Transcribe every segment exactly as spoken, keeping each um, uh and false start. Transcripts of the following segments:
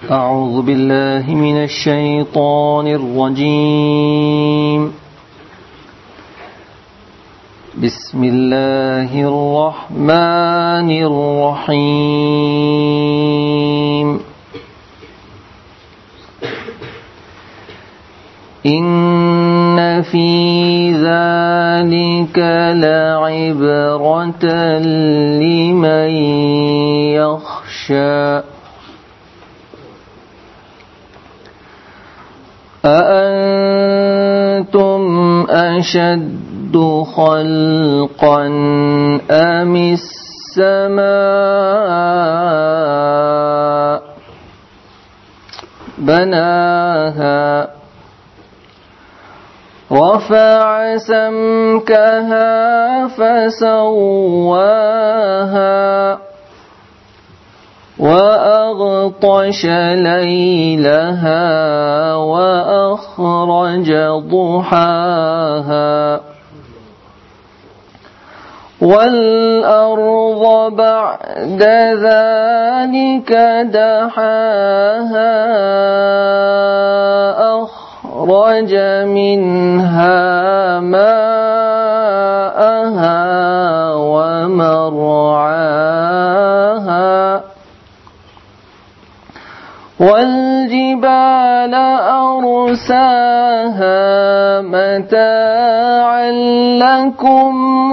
أعوذ بالله من الشيطان الرجيم. بسم الله الرحمن الرحيم. إن في ذلك لعبرة لمن يخشى. أأنتم أشد خلقا أم السماء بناها رفع سمكها فسواها وأغطش ليلها وأخرج ضحاها والأرض بعد ذلك دحاها أخرج منها ماءها ومرعاها والجبال أرساها متاعا لكم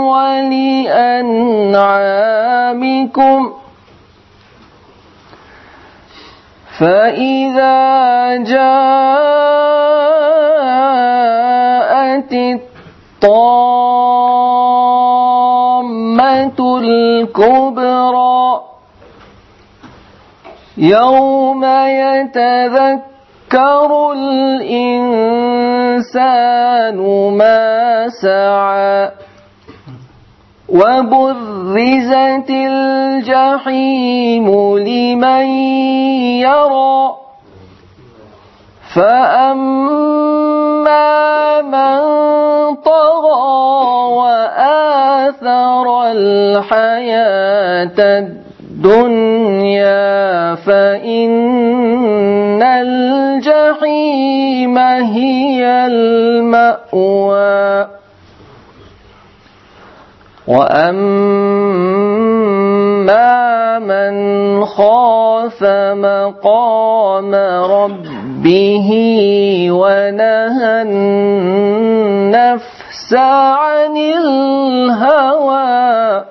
ولأنعامكم فإذا جاءت الطامة الكبرى يوم يتذكر الإنسان ما سعى وبرزت الجحيم لمن يرى فأما من طغى وآثر الحياة الدنيا فإن الجحيم هي المأوى وأما من خاف مقام ربه ونهى النفس عن الهوى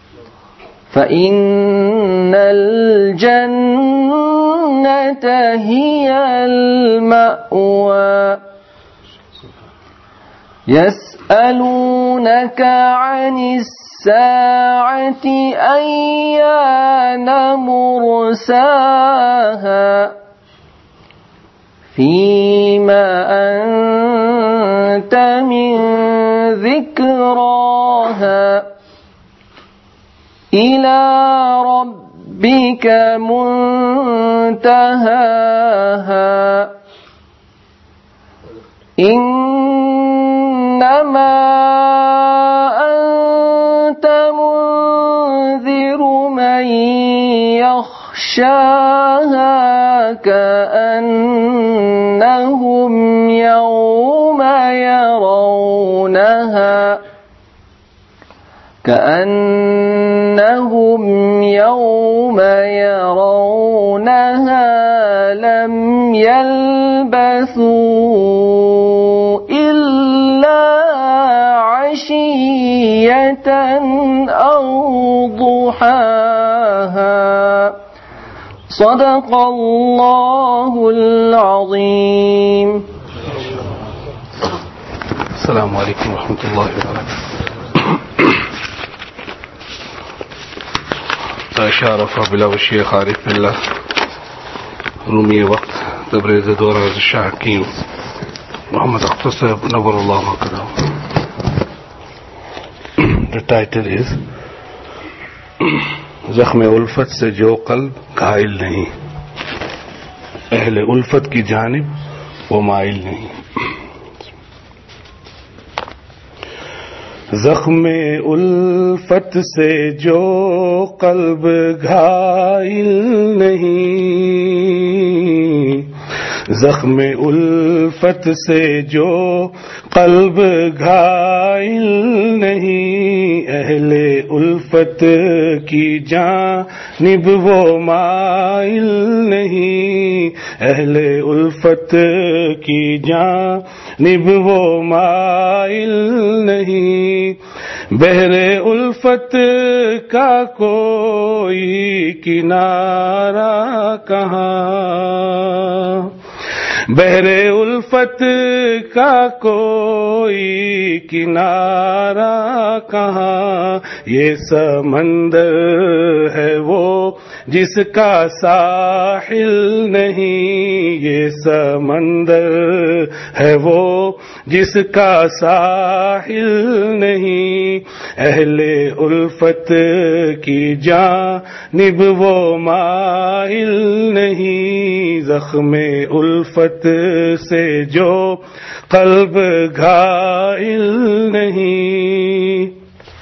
فإن الجنة هي المأوى يسألونك عن الساعة أيان مرساها فيما أنت من ذكراها إلى ربك منتهاها إنما أنت منذر من يخشاها كأنهم يوم يرونها كأنهم يوم يرونها لم يلبثوا إلا عشية أو ضحاها صدق الله العظيم. السلام عليكم ورحمة الله وبركاته. شارف بلا والشيخ عارف بالله رومي وقت تبريز دورة الشاه حكيم محمد اختصر نور الله مقدم. The title is जख्म उल्फत से जो कल्ब घायल नहीं, अहले उल्फत की जानिब वो माइल नहीं। जख्म उल्फत से जो कल्ब घायल नहीं, زخم الفت سے جو قلب گھائل نہیں، اہل الفت کی جانب وہ مائل نہیں، اہل الفت کی جانب وہ مائل نہیں، بحر الفت کا کوئی کنارہ کہاں، بحر الفت کا کوئی کنارہ کہاں، یہ سمندر ہے وہ جس کا ساحل نہیں، یہ سمندر ہے وہ جس کا ساحل نہیں، اہل الفت کی جانب وہ مائل نہیں، زخم الفت سے جو قلب گھائل نہیں،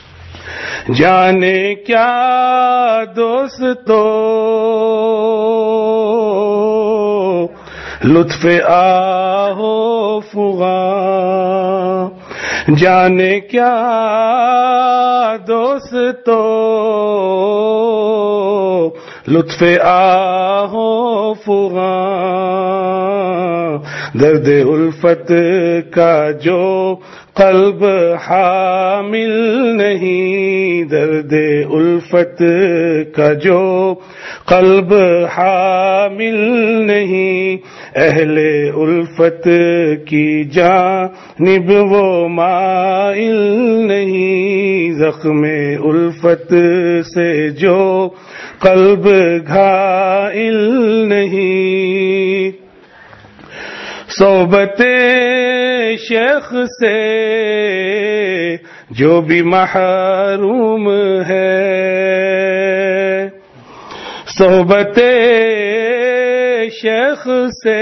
جانے کیا دوستو لطف آہو فغاں، جانے کیا دوستو لطف آہو فغاں، درد الفت کا جو قلب حامل نہیں، درد الفت کا جو قلب حامل نہیں، اہل الفت کی جانب وہ مائل نہیں، زخم الفت سے جو قلب گھائل نہیں، صحبت شیخ سے جو بھی محروم ہے، صحبت شیخ سے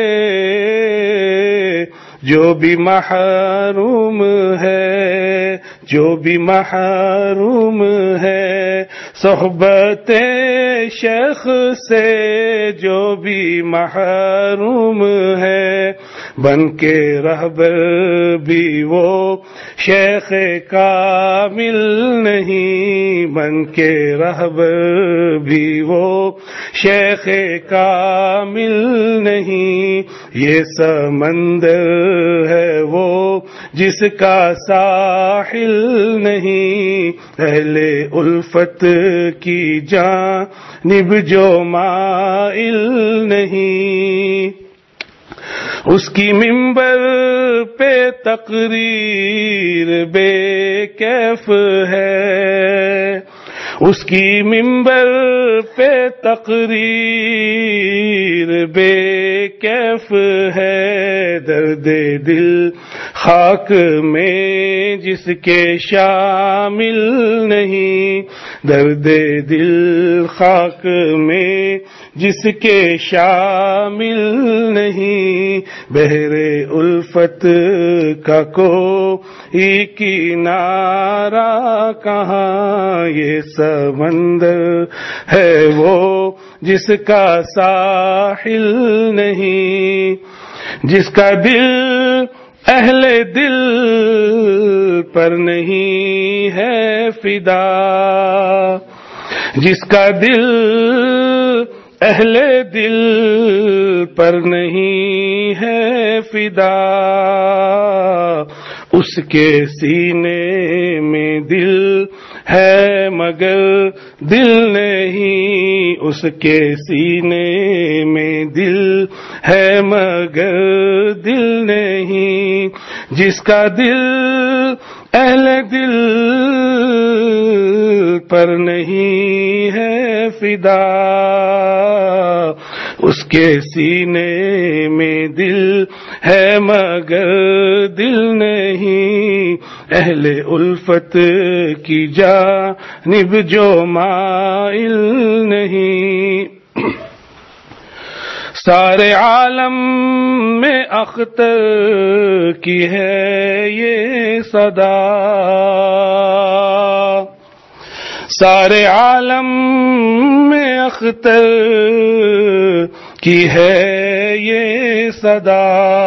جو بھی محروم ہے، جو بھی محروم ہے، صحبت شیخ سے جو بھی محروم ہے، بن کے رہبر بھی وہ شیخ کامل نہیں، بن کے رہبر بھی وہ شیخ کامل نہیں، یہ سمندر ہے وہ جس کا ساحل نہیں، اہل الفت کی جانب جو مائل نہیں، اس کی منبر پہ تقریر بے کیف ہے، اس کی منبر پہ تقریر بے کیف ہے، درد دل خاک میں جس کے شامل نہیں، درد دل خاک میں جس کے شامل نہیں، بحر الفت کا کوئی کنارہ کہاں، یہ سمندر ہے وہ جس کا ساحل نہیں، جس کا دل اہل دل پر نہیں ہے فدا، جس کا دل اہل دل پر نہیں ہے فدا، اس کے سینے میں دل ہے مگر دل نہیں، اس کے سینے میں دل ہے مگر دل نہیں، جس کا دل اہل دل پر نہیں ہے فدا، اس کے سینے میں دل ہے مگر دل نہیں، اہل الفت کی جانب جو مائل نہیں، سارے عالم میں اختر کی ہے یہ صدا، سارے عالم میں اختر की है ये सदा,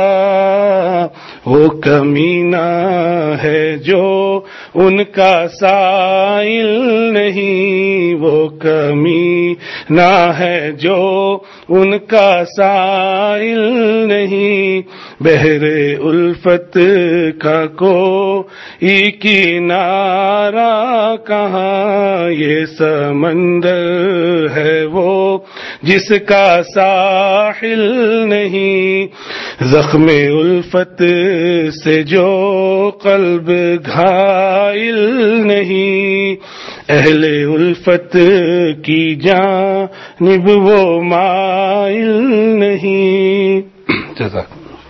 वो कमीना है जो उनका साइल नहीं, वो कमीना है जो उनका साइल नहीं। बहरे उल्फत का कोई किनारा कहाँ, ये समंदर है वो जिसका साहिल नहीं। ज़ख्मे उल्फत से जो कल्ब घायल नहीं, अहले उल्फत की जानिब वो माइल नहीं। जज़ाक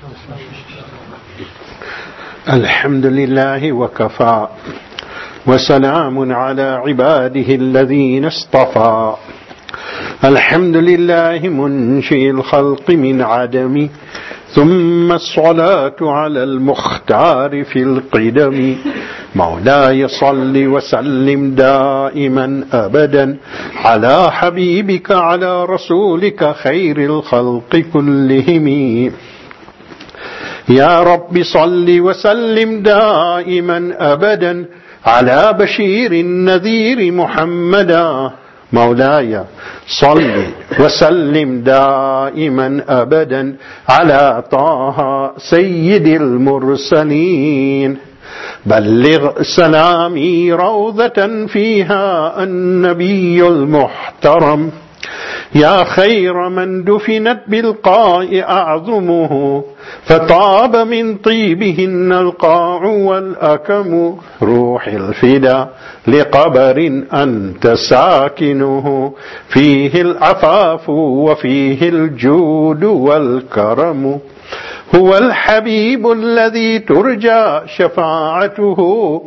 अल्हम्दुलिल्लाहि व कफ़ा व सलामुन अला इबादिहि अल्लज़ीना इस्तफ़ा। अल्हम्दुलिल्लाहि मुन्शिइल ख़ल्क़ि मिन अदमी ثم الصلاة على المختار في القدم مولاي صل وسلم دائما أبدا على حبيبك على رسولك خير الخلق كلهم. يا رب صل وسلم دائما أبدا على بشير النذير محمدا مولاي صل وسلم دائما أبدا على طه سيد المرسلين. بلغ سلامي روضة فيها النبي المحترم، يا خير من دفنت بالقاء أعظمه فطاب من طيبهن القاع والأكم. روح الفدا لقبر أنت ساكنه فيه العفاف وفيه الجود والكرم. هو الحبيب الذي ترجى شفاعته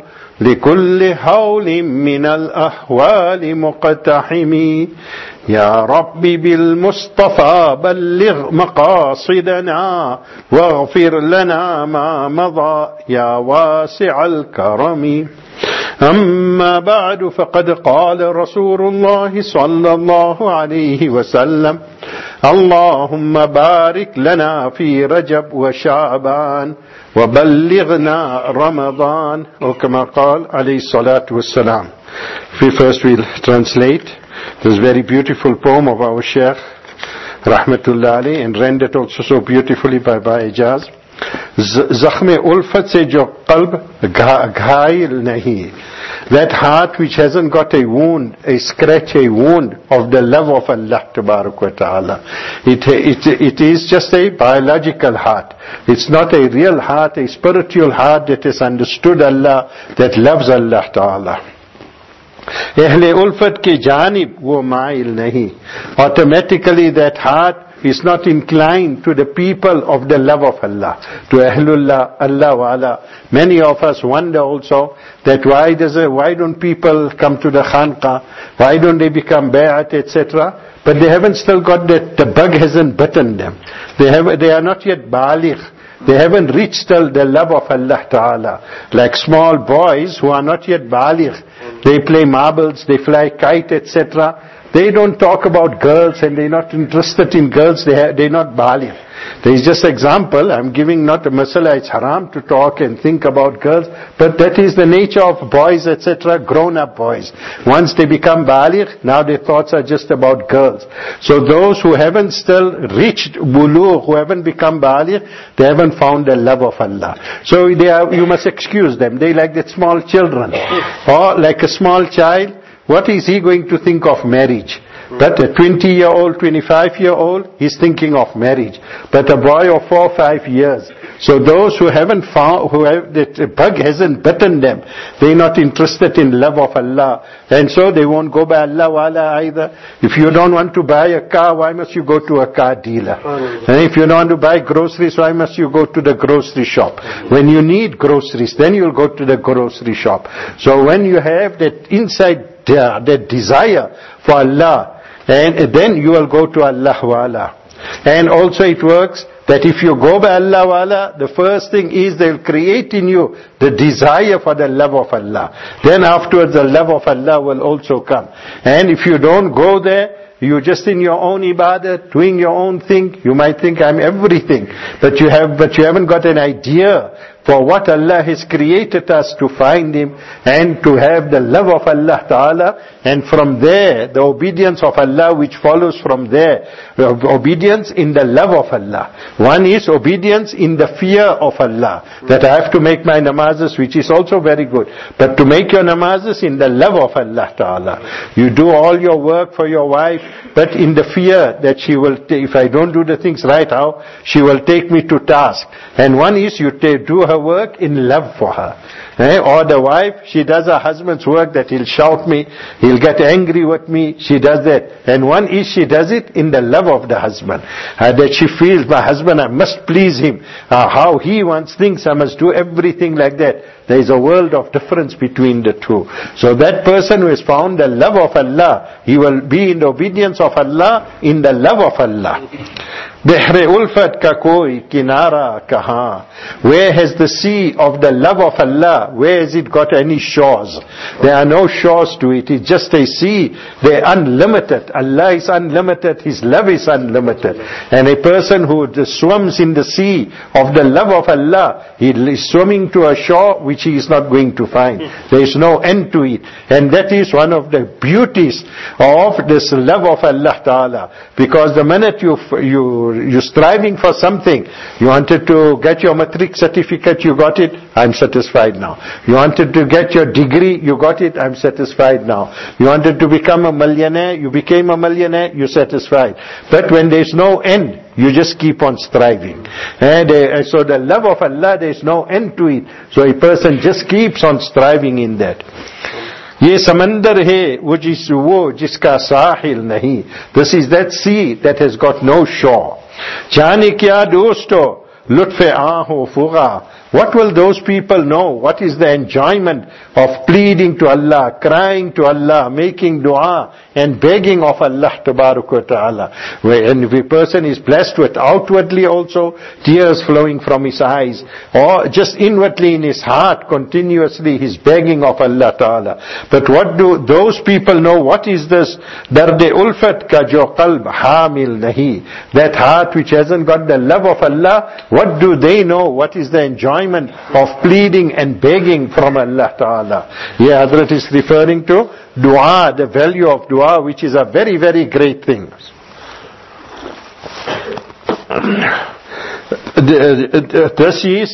لكل هول من الأهوال مقتحم. يا رب بالمصطفى بلغ مقاصدنا واغفر لنا ما مضى يا واسع الكرم. أما بعد، فقد قال رسول الله صلى الله عليه وسلم: اللهم بارك لنا في رجب وشعبان وبلغنا رمضان، or كما قال عليه الصلاة والسلام. First we'll translate this very beautiful poem of our Shaykh Rahmatullah alayhi, and rendered also so beautifully by Bhai Ijaz. Zakhme ulfat se jo qalb ghail nahi, that heart which hasn't got a wound, a scratch, a wound of the love of Allah Tabarak wa Ta'ala. It, it, it is just a biological heart. It's not a real heart, a spiritual heart that has understood Allah, that loves Allah Ta'ala. Ahle ulfat ki janib wo ma'il nahi. Automatically that heart is not inclined to the people of the love of Allah, to Ahlullah, Allah wa'ala. Many of us wonder also that why does it, why don't people come to the khanqa, why don't they become bay'at, et cetera. But they haven't still got that, the bug hasn't bitten them. They have, they are not yet baligh. They haven't reached still the love of Allah Ta'ala. Like small boys who are not yet baligh, they play marbles, they fly kite, et cetera. They don't talk about girls and they're not interested in girls, they have, they're not baligh. There is just example, I'm giving not a masala, it's haram to talk and think about girls, but that is the nature of boys, et cetera, grown-up boys. Once they become baligh, now their thoughts are just about girls. So those who haven't still reached bulugh, who haven't become baligh, they haven't found the love of Allah. So they are, you must excuse them. They like that small children. Or like a small child, what is he going to think of marriage? But a twenty-year-old, twenty-five-year-old, he's thinking of marriage. But a boy of four or five years. So those who haven't found, who have, that bug hasn't bitten them, they're not interested in love of Allah. And so they won't go by Allah wala either. If you don't want to buy a car, why must you go to a car dealer? And if you don't want to buy groceries, why must you go to the grocery shop? When you need groceries, then you'll go to the grocery shop. So when you have that inside, that desire for Allah, and then you will go to Allah wa'ala. And also it works that if you go by Allah wa'ala, the first thing is they'll create in you the desire for the love of Allah. Then afterwards the love of Allah will also come. And if you don't go there, you're just in your own ibadah, doing your own thing. You might think I'm everything, but you have, but you haven't got an idea for what Allah has created us to find Him and to have the love of Allah Ta'ala, and from there, the obedience of Allah which follows from there. Obedience in the love of Allah. One is obedience in the fear of Allah, that I have to make my namazes, which is also very good. But to make your namazes in the love of Allah Ta'ala. You do all your work for your wife, but in the fear that she will, t- if I don't do the things right, how? She will take me to task. And one is you t- do her work in love for her. Eh? Or the wife, she does her husband's work that he'll shout me, he'll get angry with me, she does that. And one is she does it in the love of the husband. Uh, that she feels, my husband, I must please him. Uh, how he wants things, I must do everything like that. There is a world of difference between the two. So that person who has found the love of Allah, he will be in the obedience of Allah, in the love of Allah. Behre ulfat ka koi kinara kaha. Where has the sea of the love of Allah, where has it got any shores? There are no shores to it. It's just a sea. They're unlimited. Allah is unlimited. His love is unlimited. And a person who swims in the sea of the love of Allah, he is swimming to a shore which he is not going to find. There is no end to it. And that is one of the beauties of this love of Allah Ta'ala. Because the minute you, you you're striving for something, you wanted to get your matric certificate, you got it, I'm satisfied now. You wanted to get your degree, you got it, I'm satisfied now. You wanted to become a millionaire, you became a millionaire, you're satisfied. But when there's no end, you just keep on striving. And uh, so the love of Allah, there's no end to it. So a person just keeps on striving in that. ये समंदर है वो जिस वो जिसका साहिल नहीं. This is that sea that has got no shore. जाने क्या दोस्तों लुत्फ़े आहों फुगा. What will those people know? What is the enjoyment of pleading to Allah, crying to Allah, making dua and begging of Allah Tabaraka Ta'ala. And if a person is blessed with outwardly also tears flowing from his eyes, or just inwardly in his heart continuously he's begging of Allah Ta'ala. But what do those people know? What is this? Darde ulfat ka jo qalb hamil nahi. That heart which hasn't got the love of Allah, what do they know? What is the enjoyment of pleading and begging from Allah Ta'ala? Here Hazrat is referring to dua, the value of dua, which is a very, very great thing. This is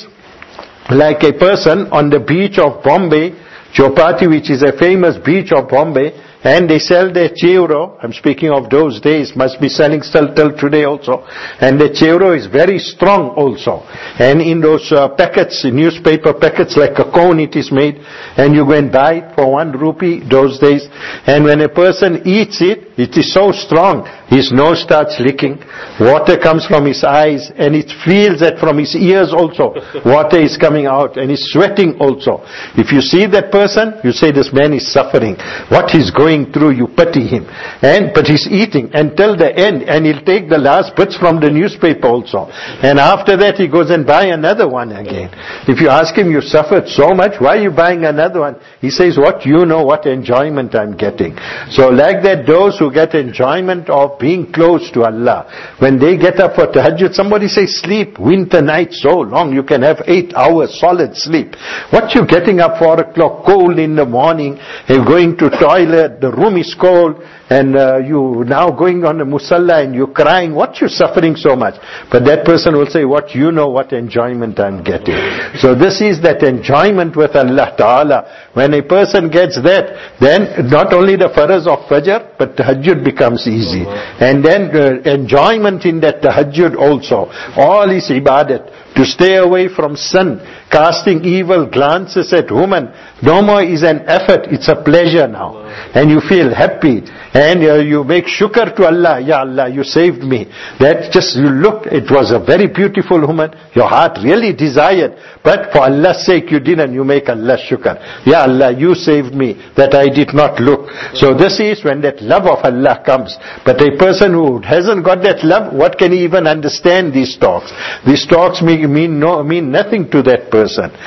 like a person on the beach of Bombay, Chowpatty, which is a famous beach of Bombay, and they sell their chevro. I'm speaking of those days, must be selling still till today also. And the chevro is very strong also. And in those uh, packets, newspaper packets, like a cone it is made, and you go and buy it for one rupee those days. And when a person eats it, it is so strong, his nose starts licking, water comes from his eyes, and it feels that from his ears also, water is coming out, and he's sweating also. If you see that person, you say this man is suffering. What he's going through, you pity him. And but he's eating until the end, and he'll take the last bits from the newspaper also. And after that he goes and buy another one again. If you ask him, you suffered so much, why are you buying another one? He says, what you know, what enjoyment I'm getting. So like that, those who get enjoyment of being close to Allah, when they get up for tahajjud, somebody says sleep, winter night so long, you can have eight hours solid sleep. What you getting up four o'clock, cold in the morning, you're going to toilet, the room is cold, and uh, you now going on the musalla and you're crying, what you suffering so much? But that person will say, what you know, what enjoyment I'm getting. So this is that enjoyment with Allah Ta'ala. When a person gets that, then not only the faraz of Fajr, but tahajjud becomes easy. And then uh, enjoyment in that tahajjud also. All is ibadat. To stay away from sin, casting evil glances at women, no more is an effort, it's a pleasure now. And you feel happy, and uh, you make shukr to Allah. Ya Allah, you saved me. That just, you looked, it was a very beautiful woman, your heart really desired, but for Allah's sake you didn't, you make Allah shukr. Ya Allah, you saved me, that I did not look. So this is when that love of Allah comes. But a person who hasn't got that love, what can he even understand these talks? These talks mean, mean, no, mean nothing to that person.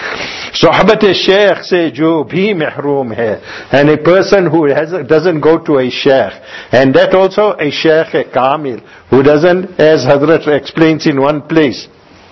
Sohbat e-Shaykh se jo bhi mahroom hai. And a person who has, doesn't go to a Shaykh. And that also a Shaykh a Kamil, who doesn't, as Hazrat explains in one place,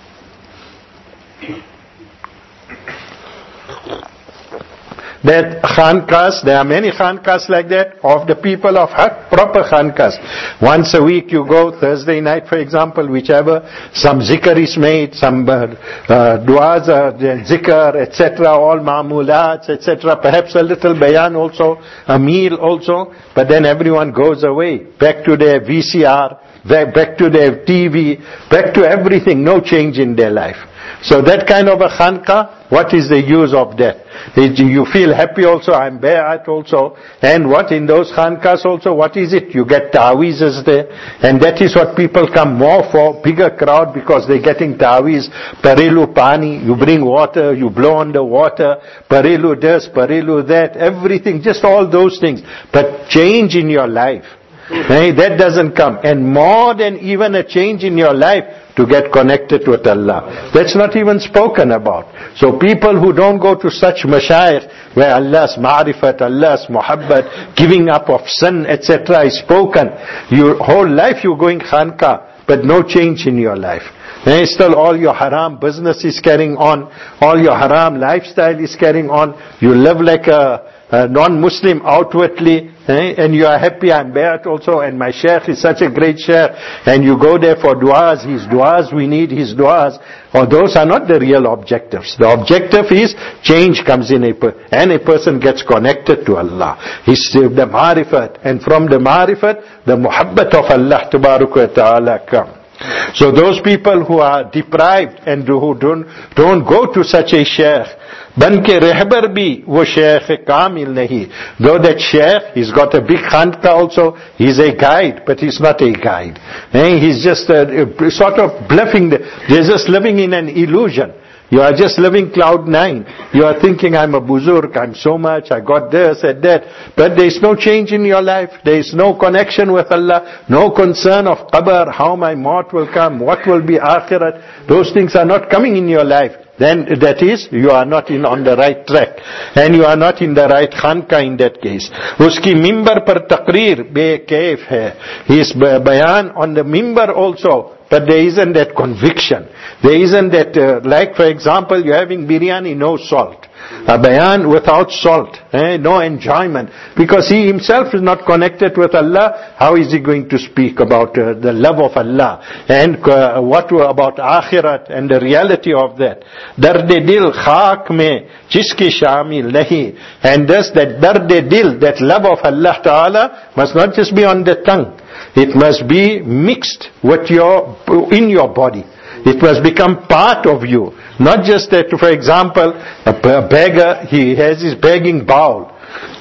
that khankas, there are many khankas like that, of the people of haq, proper khankas. Once a week you go, Thursday night for example, whichever, some zikr is made, some uh, uh, du'as, uh, zikr, et cetera, all ma'mulats, et cetera. Perhaps a little bayan also, a meal also, but then everyone goes away, back to their V C R, back to their T V, back to everything, no change in their life. So that kind of a khanka, what is the use of that? You feel happy also, I'm bay'at also. And what in those khankas also, what is it? You get ta'weezes there. And that is what people come more for, bigger crowd, because they're getting ta'weez. Parilu pani, you bring water, you blow on the water. Parilu this, parilu that, everything, just all those things. But change in your life, hey, that doesn't come. And more than even a change in your life, to get connected with Allah. That's not even spoken about. So people who don't go to such mashayikh, where Allah's ma'rifat, Allah's muhabbat, giving up of sin, et cetera is spoken, your whole life you're going khanka, but no change in your life. And still all your haram business is carrying on, all your haram lifestyle is carrying on, you live like a, a non-Muslim outwardly, eh? And you are happy, I'm bay'at also, and my shaykh is such a great shaykh, and you go there for du'as, his du'as, we need his du'as, or those are not the real objectives. The objective is change comes in a per- and a person gets connected to Allah. He's the ma'rifat, and from the ma'rifat, the muhabbat of Allah tabarak wa ta'ala come. So those people who are deprived and who don't, don't go to such a shaykh, ban ke rehbar bhi wo shaykh kamil nahi. Though that shaykh, he's got a big khanka also, he's a guide, but he's not a guide. Eh? He's just a, a sort of bluffing, the, they're just living in an illusion. You are just living cloud nine. You are thinking, I'm a buzurg, I'm so much, I got this and that. But there is no change in your life. There is no connection with Allah. No concern of qabr, how my maut will come, what will be akhirat. Those things are not coming in your life. Then that is, you are not in on the right track. And you are not in the right khanka in that case. Uski mimbar par taqreer be kaif hai. His bayan on the mimbar also. But there isn't that conviction. There isn't that, uh, like for example, you're having biryani, no salt. A bayan without salt, eh, no enjoyment. Because he himself is not connected with Allah, how is he going to speak about uh, the love of Allah? And uh, what about akhirat and the reality of that? Darde dil khak mein jiske shamil nahi. And thus that darde dil, that love of Allah Ta'ala, must not just be on the tongue. It must be mixed with your, in your body. It must become part of you. Not just that, for example, a beggar, he has his begging bowl.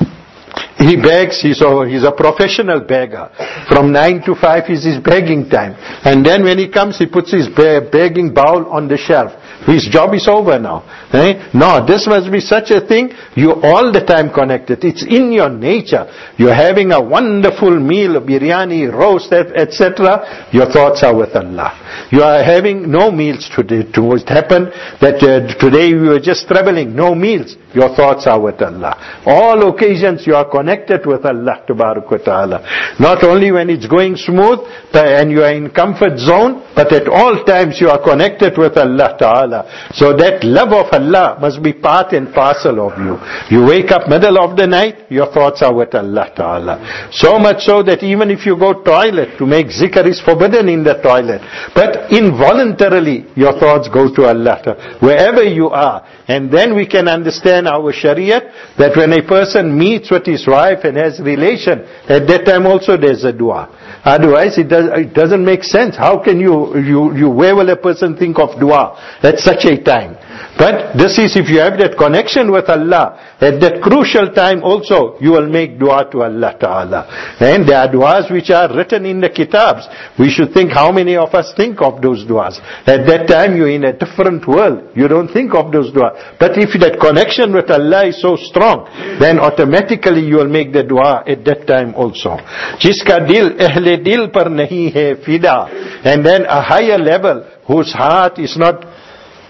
He begs, he's a, he's a professional beggar. From nine to five is his begging time. And then when he comes, he puts his begging bowl on the shelf. His job is over now. Eh? No, this must be such a thing, you're all the time connected. It's in your nature. You're having a wonderful meal, biryani, roast, et cetera. Your thoughts are with Allah. You are having no meals today. It happened that uh, today you were just traveling, no meals. Your thoughts are with Allah. All occasions you are connected with Allah Tabarak wa Ta'ala. Not only when it's going smooth and you are in comfort zone, but at all times you are connected with Allah Ta'ala. So that love of Allah must be part and parcel of you. You wake up middle of the night, your thoughts are with Allah Ta'ala. So much so that even if you go toilet, to make zikr is forbidden in the toilet. But involuntarily your thoughts go to Allah Ta'ala. Wherever you are. And then we can understand our Shariat, that when a person meets with his wife and has relation, at that time also there's a dua. Otherwise it, does, it doesn't make sense. How can you, you, you, where will a person think of dua at such a time? But this is if you have that connection with Allah, at that crucial time also, you will make dua to Allah Ta'ala. And there are duas which are written in the kitabs. We should think how many of us think of those duas. At that time you're in a different world. You don't think of those duas. But if that connection with Allah is so strong, then automatically you will make the dua at that time also. Jiska dil ahle dil par nahi hai fida. And then a higher level, whose heart is not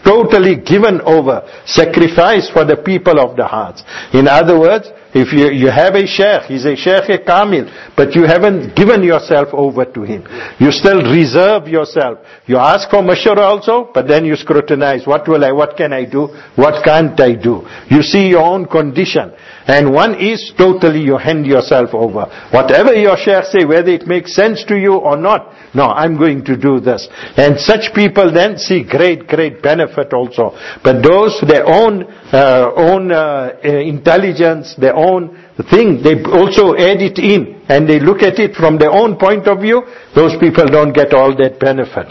totally given over, sacrificed for the people of the hearts. In other words, if you, you have a sheikh, he's a sheikh kamil, but you haven't given yourself over to him. You still reserve yourself. You ask for mashwara also, but then you scrutinize. What will I, what can I do? What can't I do? You see your own condition. And one is totally you hand yourself over. Whatever your sheikh say, whether it makes sense to you or not, no, I'm going to do this. And such people then see great, great benefit also. But those, their own, uh, own uh, intelligence, their own thing, they also add it in. And they look at it from their own point of view. Those people don't get all that benefit.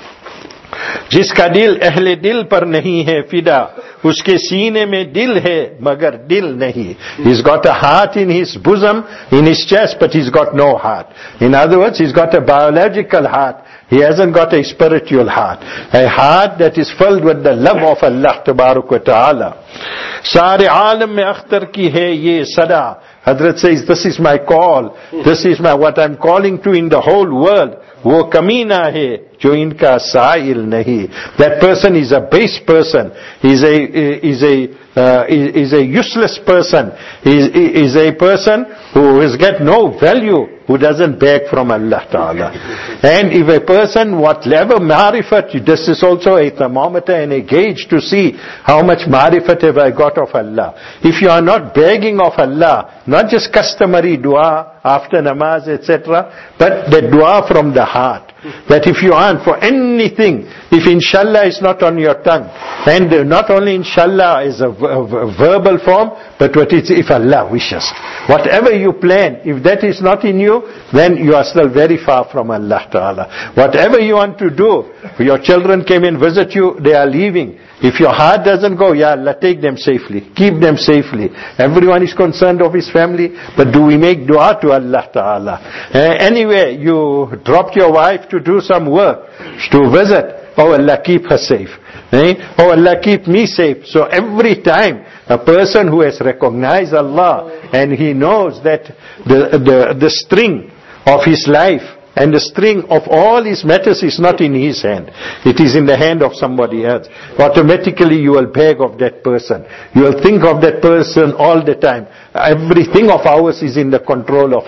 जिसका दिल अहले दिल पर नहीं है फिदा, उसके सीने में दिल है मगर दिल नहीं. He's got a heart in his bosom, in his chest, but he's got no heart. In other words, he's got a biological heart. He hasn't got a spiritual heart. A heart that is filled with the love of Allah Tabarak wa Ta'ala. सारे आलम में अख्तर की है ये सदा. Hazrat says, this is my call. This is my, what I'm calling to in the whole world. वो कमीना है जो इनका साइल नहीं. That person is a base person. He's a, is a, uh, is a useless person. Is is a person who has got no value, who doesn't beg from Allah Ta'ala. And if a person, whatever marifat, this is also a thermometer and a gauge to see how much marifat have I got of Allah. If you are not begging of Allah, not just customary dua after namaz, et cetera, but the dua from the heart. That if you ask for anything, if inshallah is not on your tongue, and not only inshallah is a, a, a verbal form, but what is if Allah wishes. Whatever you plan, if that is not in you, then you are still very far from Allah Ta'ala. Whatever you want to do, your children came and visit you, they are leaving. If your heart doesn't go, Ya Allah, take them safely, keep them safely. Everyone is concerned of his family, but do we make dua to Allah Ta'ala? Uh, anyway, you dropped your wife to do some work, to visit. Oh Allah, keep her safe. Eh? Oh Allah, keep me safe. So every time a person who has recognized Allah and he knows that the, the, the string of his life and the string of all his matters is not in his hand. It is in the hand of somebody else. Automatically you will beg of that person. You will think of that person all the time. Everything of ours is in the control of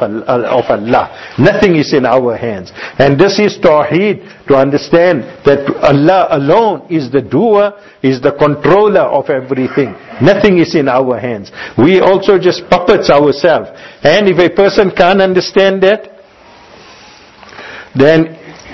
Allah. Nothing is in our hands. And this is Tawheed, to understand that Allah alone is the doer, is the controller of everything. Nothing is in our hands. We also just puppets ourselves. And if a person can't understand that, then,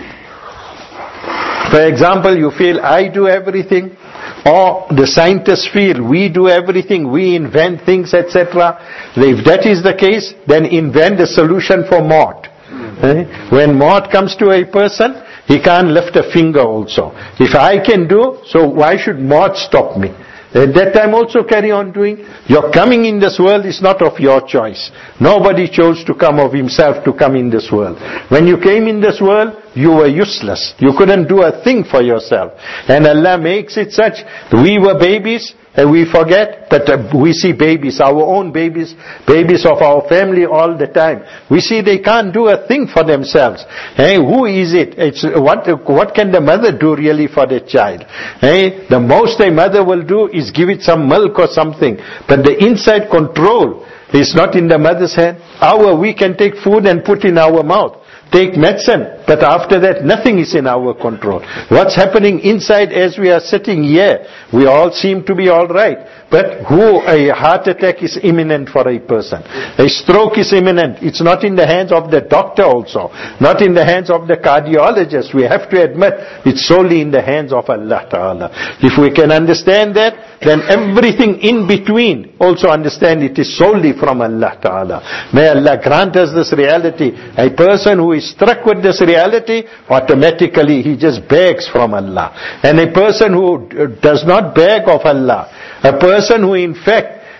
for example, you feel I do everything, or the scientists feel we do everything, we invent things, et cetera. If that is the case, then invent a solution for maut. Mm-hmm. When maut comes to a person, he can't lift a finger also. If I can do, so why should maut stop me? At that time also carry on doing. Your coming in this world is not of your choice. Nobody chose to come of himself to come in this world. When you came in this world, you were useless. You couldn't do a thing for yourself. And Allah makes it such, we were babies, and we forget, but uh, we see babies, our own babies, babies of our family all the time. We see they can't do a thing for themselves. Hey, who is it? It's what what can the mother do really for the child? Hey, the most a mother will do is give it some milk or something, but the inside control is not in the mother's hand. Our we can take food and put in our mouth. Take medicine, but after that nothing is in our control. What's happening inside as we are sitting here, we all seem to be all right. But who, a heart attack is imminent for a person. A stroke is imminent. It's not in the hands of the doctor also. Not in the hands of the cardiologist. We have to admit, it's solely in the hands of Allah Ta'ala. If we can understand that, then everything in between also understand it is solely from Allah Ta'ala. May Allah grant us this reality. A person who is struck with this reality, automatically he just begs from Allah. And a person who does not beg of Allah, a person who in fact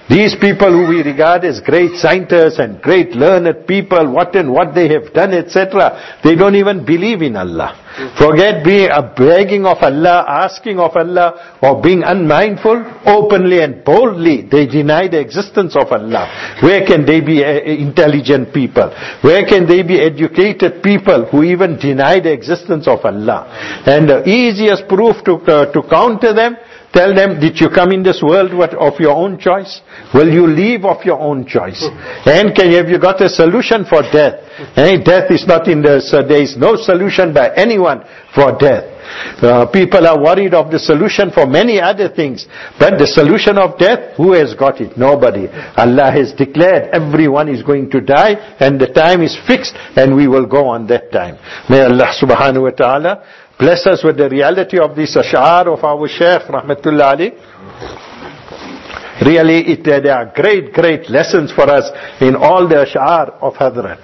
These people who we regard as great scientists and great learned people, what and what they have done, et cetera, they don't even believe in Allah. Forget being a begging of Allah, asking of Allah, or being unmindful. Openly and boldly, they deny the existence of Allah. Where can they be uh, intelligent people? Where can they be educated people who even deny the existence of Allah? And the easiest proof to uh, to counter them, tell them, did you come in this world of your own choice? Will you leave of your own choice? And can you, have you got a solution for death? Eh, death is not in the, so there is no solution by anyone for death. Uh, people are worried of the solution for many other things. But the solution of death, who has got it? Nobody. Allah has declared everyone is going to die and the time is fixed and we will go on that time. May Allah subhanahu wa ta'ala bless us with the reality of this ash'ar of our Shaykh Rahmatullah Ali. Really, it, uh, there are great, great lessons for us in all the ash'ar of Hadrat.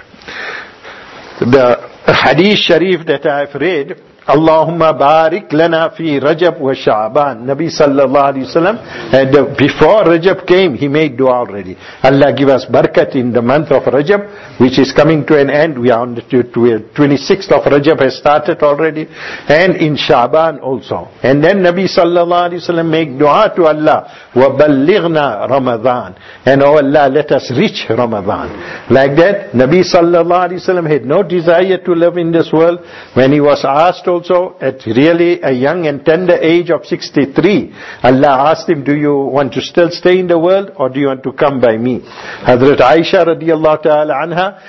The hadith sharif that I have read, Allahumma barik lana fi Rajab wa Sha'ban. Nabi sallallahu alayhi wa sallam, and uh, before Rajab came, he made dua already. Allah give us barakat in the month of Rajab, which is coming to an end. We are on the twenty-sixth of Rajab has started already. And in Sha'ban also. And then Nabi sallallahu alayhi wa sallam make dua to Allah, wa ballighna Ramadan. And oh Allah, let us reach Ramadan. Like that, Nabi sallallahu alayhi wa sallam had no desire to live in this world. When he was asked also at really a young and tender age of sixty-three, Allah asked him, do you want to still stay in the world or do you want to come by me? Hazrat Aisha radiallahu ta'ala anha,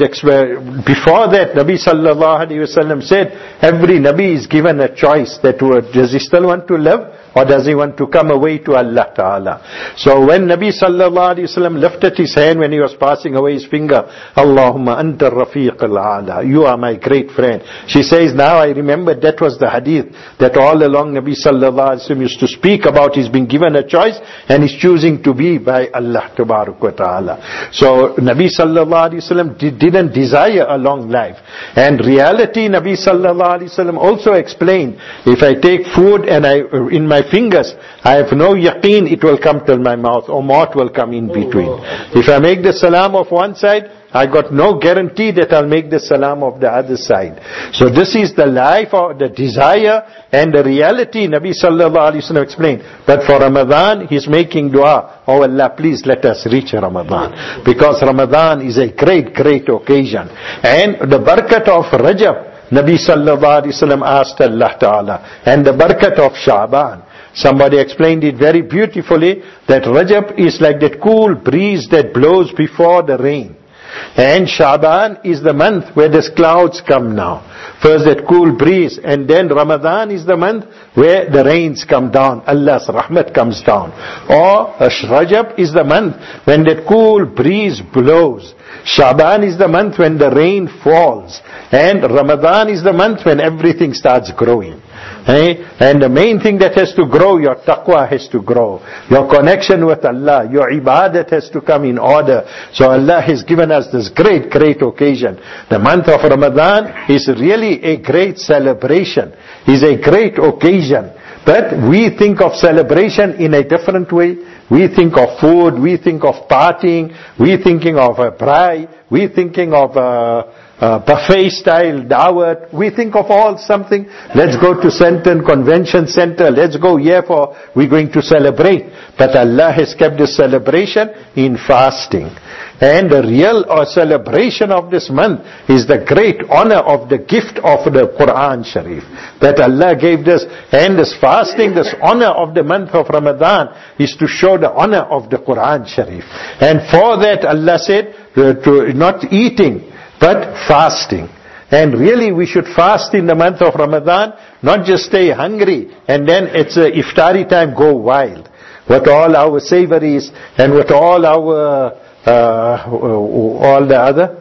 before that Nabi sallallahu alayhi wa sallam said, every Nabi is given a choice that does he still want to live or does he want to come away to Allah Ta'ala? So when Nabi sallallahu alayhi wa sallam lifted his hand when he was passing away his finger, Allahumma anta rafiq al-ala, you are my great friend. She says, now I remember that was the hadith that all along Nabi sallallahu alayhi wa sallam used to speak about. He's been given a choice and he's choosing to be by Allah Tabarak wa Ta'ala. So Nabi sallallahu alayhi wa sallam did, didn't desire a long life. And reality, Nabi sallallahu alayhi wa sallam also explained, if I take food and I in my fingers, I have no yaqeen it will come till my mouth or mouth will come in between. If I make the salam of one side, I got no guarantee that I'll make the salam of the other side. So this is the life of the desire and the reality, Nabi sallallahu alayhi wa sallam explained. But for Ramadan, he's making dua, oh Allah, please let us reach Ramadan. Because Ramadan is a great, great occasion. And the barakat of Rajab, Nabi sallallahu alayhi wa sallam asked Allah Ta'ala. And the barakat of Sha'ban. Somebody explained it very beautifully, that Rajab is like that cool breeze that blows before the rain. And Sha'ban is the month where the clouds come now. First that cool breeze, and then Ramadan is the month where the rains come down. Allah's rahmat comes down. Or Rajab is the month when that cool breeze blows. Sha'ban is the month when the rain falls. And Ramadan is the month when everything starts growing. Hey? And the main thing that has to grow, your taqwa has to grow. Your connection with Allah, your ibadat has to come in order. So Allah has given us this great, great occasion. The month of Ramadan is really a great celebration, is a great occasion. But we think of celebration in a different way. We think of food, we think of partying, we thinking of a braai, we thinking of a Uh, buffet style dawat. We think of all something. Let's go to Centon Convention Center. Let's go here for we're going to celebrate. But Allah has kept this celebration in fasting. And the real uh, celebration of this month is the great honor of the gift of the Quran Sharif that Allah gave this. And this fasting, this honor of the month of Ramadan is to show the honor of the Quran Sharif. And for that Allah said uh, to not eating, but fasting. And really we should fast in the month of Ramadan, not just stay hungry and then it's a iftari time go wild. With all our savories and with all our, uh, all the other,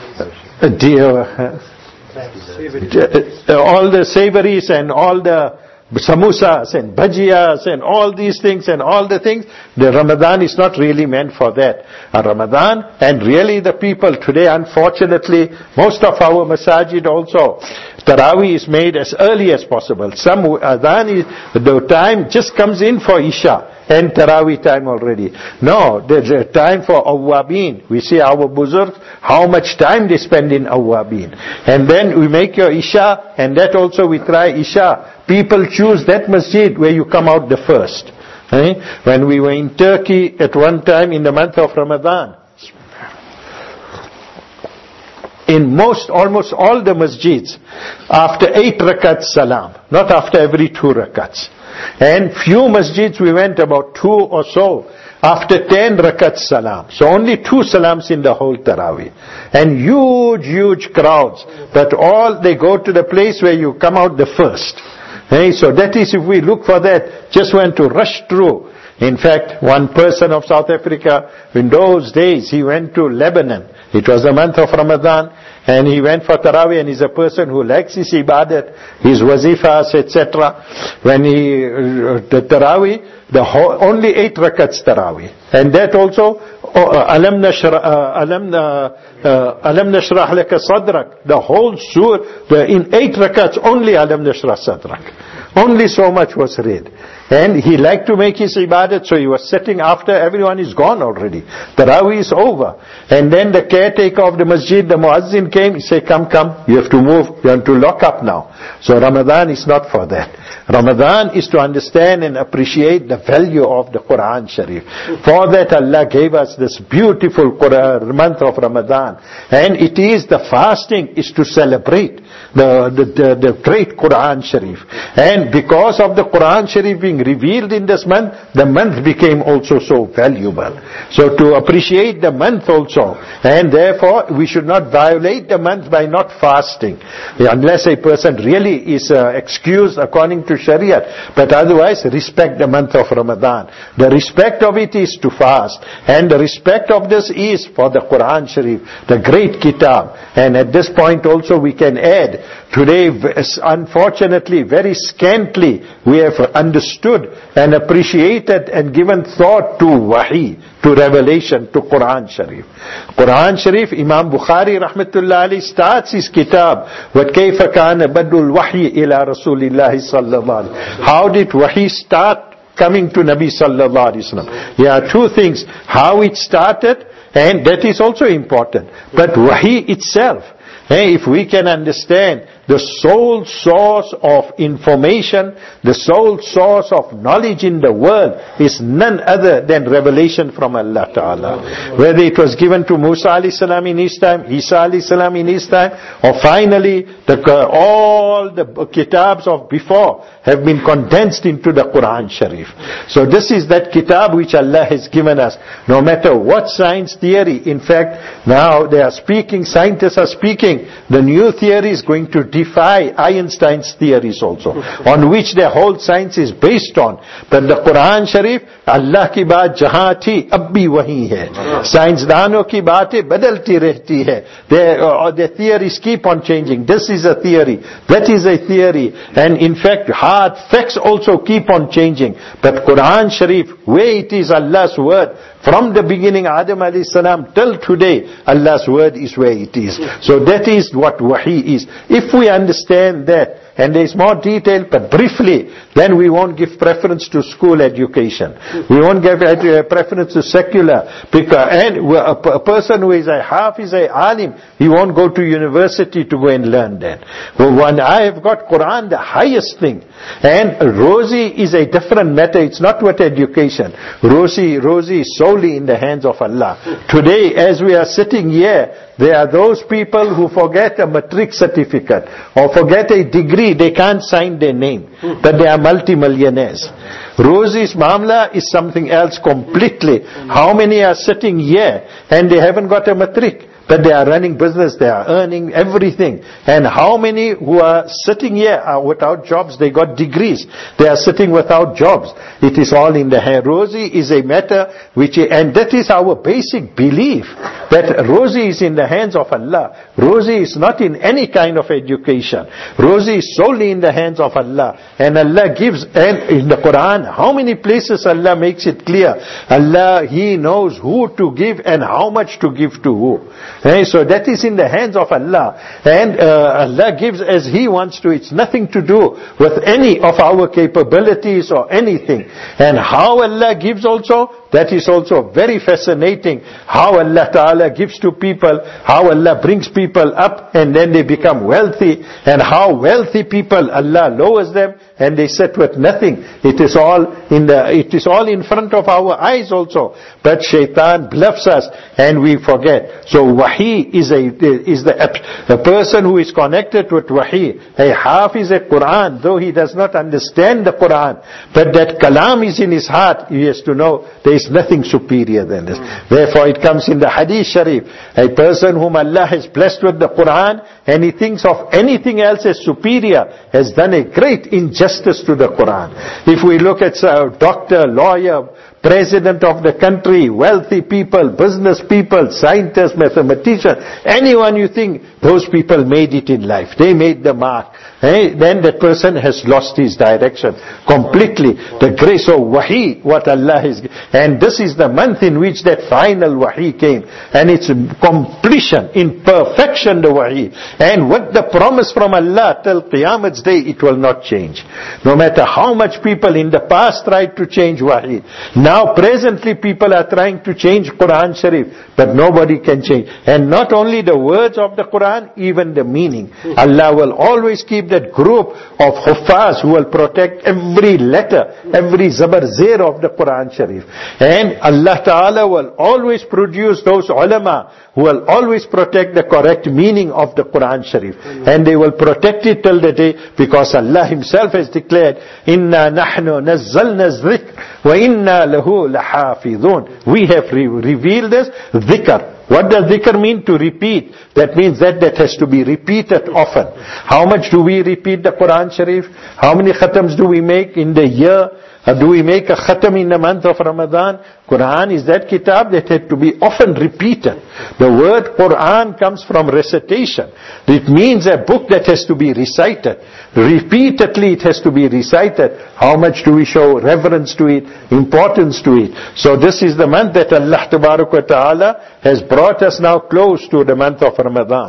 uh, dear, uh, all the savories and all the samosas and bhajiyas and all these things and all the things, the Ramadan is not really meant for that. A Ramadan, and really the people today, unfortunately, most of our masajid also, Taraweeh is made as early as possible. Some adhan is, the time just comes in for Isha and Taraweeh time already. No, there's a time for Awwabin. We see our Buzurg, how much time they spend in Awwabin. And then we make your Isha, and that also we try Isha. People choose that masjid where you come out the first. Eh? When we were in Turkey at one time in the month of Ramadan, in most, almost all the masjids, after eight rakats salam, not after every two rakats. And few masjids we went about two or so, after ten rakats salam. So only two salams in the whole Taraweeh. And huge, huge crowds. But all, they go to the place where you come out the first. Hey, so that is, if we look for that, just went to rush through. In fact, one person of South Africa, in those days, he went to Lebanon. It was the month of Ramadan, and he went for Taraweeh, and he's a person who likes his ibadat, his wazifas, et cetera. When he, uh, the Taraweeh, the whole, only eight rakats Taraweeh. And that also, uh, Alam Nashrah, uh, Alam, uh, uh, Alam Nashrah Laka Sadrak, the whole surah, the, in eight rakats, only Alam Nashrah Sadrak. Only so much was read. And he liked to make his ibadat, so he was sitting after everyone is gone already. Taraweeh is over. And then the caretaker of the masjid, the muazzin came, he said, come, come, you have to move, you have to lock up now. So Ramadan is not for that. Ramadan is to understand and appreciate the value of the Quran Sharif. For that Allah gave us this beautiful Quran, month of Ramadan. And it is, the fasting is to celebrate the, the, the, the great Quran Sharif. And because of the Quran Sharif being revealed in this month, the month became also so valuable. So to appreciate the month also, and therefore we should not violate the month by not fasting, unless a person really is uh, excused according to Shariah. But otherwise, respect the month of Ramadan. The respect of it is to fast, and the respect of this is for the Quran Sharif, the great kitab. And at this point also we can add, today unfortunately very scantly we have understood and appreciated and given thought to wahi, to revelation, to Quran Sharif. Quran Sharif, Imam Bukhari rahmatullah alayhi starts his kitab, وَكَيْفَ كَانَ بَدُّ الْوَحْيِ إِلَى رَسُولِ اللَّهِ صَلَّى اللَّهِ عَلَيْهِ. How did wahi start coming to Nabi sallallahu alaihi wasallam? There are two things, how it started, and that is also important. But wahi itself, hey, if we can understand the sole source of information, the sole source of knowledge in the world is none other than revelation from Allah Ta'ala. Whether it was given to Musa alayhi salam in his time, Isa alayhi salam in his time, or finally the, all the kitabs of before have been condensed into the Quran Sharif. So this is that kitab which Allah has given us. No matter what science theory, in fact now they are speaking, scientists are speaking, the new theory is going to defy Einstein's theories also, on which their whole science is based on. But the Quran Sharif, Allah ki baat jahan thi, ab bhi wahi hai. Science dano ki baatein badalti rehti hai. Their, uh, their theories keep on changing. This is a theory, that is a theory. And in fact, hard facts also keep on changing. But Quran Sharif, where it is Allah's word, from the beginning, Adam alayhi salam, till today, Allah's word is where it is. So that is what wahi is. If we understand that, and there is more detail, but briefly, then we won't give preference to school education. We won't give preference to secular. Because, and a person who is a hafiz, a alim, he won't go to university to go and learn that. When I have got Quran, the highest thing. And Rozi is a different matter. It's not what education. Rozi, Rozi is solely in the hands of Allah. Today, as we are sitting here, there are those people who forget a matric certificate or forget a degree, they can't sign their name, but they are multi-millionaires. Rozi's Mamla is something else completely. How many are sitting here and they haven't got a matric? But they are running business, they are earning everything. And how many who are sitting here are without jobs, they got degrees. They are sitting without jobs. It is all in the hand. Rozi is a matter which, and that is our basic belief, that Rozi is in the hands of Allah. Rozi is not in any kind of education. Rozi is solely in the hands of Allah. And Allah gives, and in the Quran, how many places Allah makes it clear? Allah, He knows who to give and how much to give to who. Eh, so that is in the hands of Allah. And uh, Allah gives as He wants to. It's nothing to do with any of our capabilities or anything. And how Allah gives also, that is also very fascinating. How Allah Ta'ala gives to people, how Allah brings people up and then they become wealthy, and how wealthy people Allah lowers them and they sit with nothing. It is all in the, it is all in front of our eyes also. But shaitan bluffs us and we forget. So wahi is a, is the, the person who is connected with wahi. A hafiz a Quran, though he does not understand the Quran, but that kalam is in his heart, he has to know there is nothing superior than this. Therefore it comes in the hadith sharif, a person whom Allah has blessed with the Quran and he thinks of anything else as superior has done a great injustice to the Quran. If we look at a doctor, lawyer, president of the country, wealthy people, business people, scientists, mathematicians, anyone you think, those people made it in life. They made the mark. Eh? Then that person has lost his direction completely. The grace of wahi, what Allah has, and this is the month in which that final wahi came, and it's completion, in perfection the wahi, and with the promise from Allah till Qiyamah's day, it will not change. No matter how much people in the past tried to change wahi, now presently people are trying to change Quran Sharif, but nobody can change. And not only the words of the Quran, even the meaning. Allah will always keep that group of huffaz who will protect every letter, every zabar-zir of the Quran Sharif. And Allah Ta'ala will always produce those ulama who will always protect the correct meaning of the Quran Sharif. And they will protect it till the day, because Allah Himself has declared, Inna nahnu nazzalna dhikr wa inna lahu lahafidhun. We have re- revealed this dhikr. What does dhikr mean? To repeat. That means that that has to be repeated often. How much do we repeat the Quran Sharif? How many khatams do we make in the year? Or do we make a khatam in the month of Ramadan? Quran is that kitab that had to be often repeated. The word Quran comes from recitation. It means a book that has to be recited. Repeatedly it has to be recited. How much do we show reverence to it, importance to it? So this is the month that Allah Ta'ala has brought us now close to the month of Ramadan.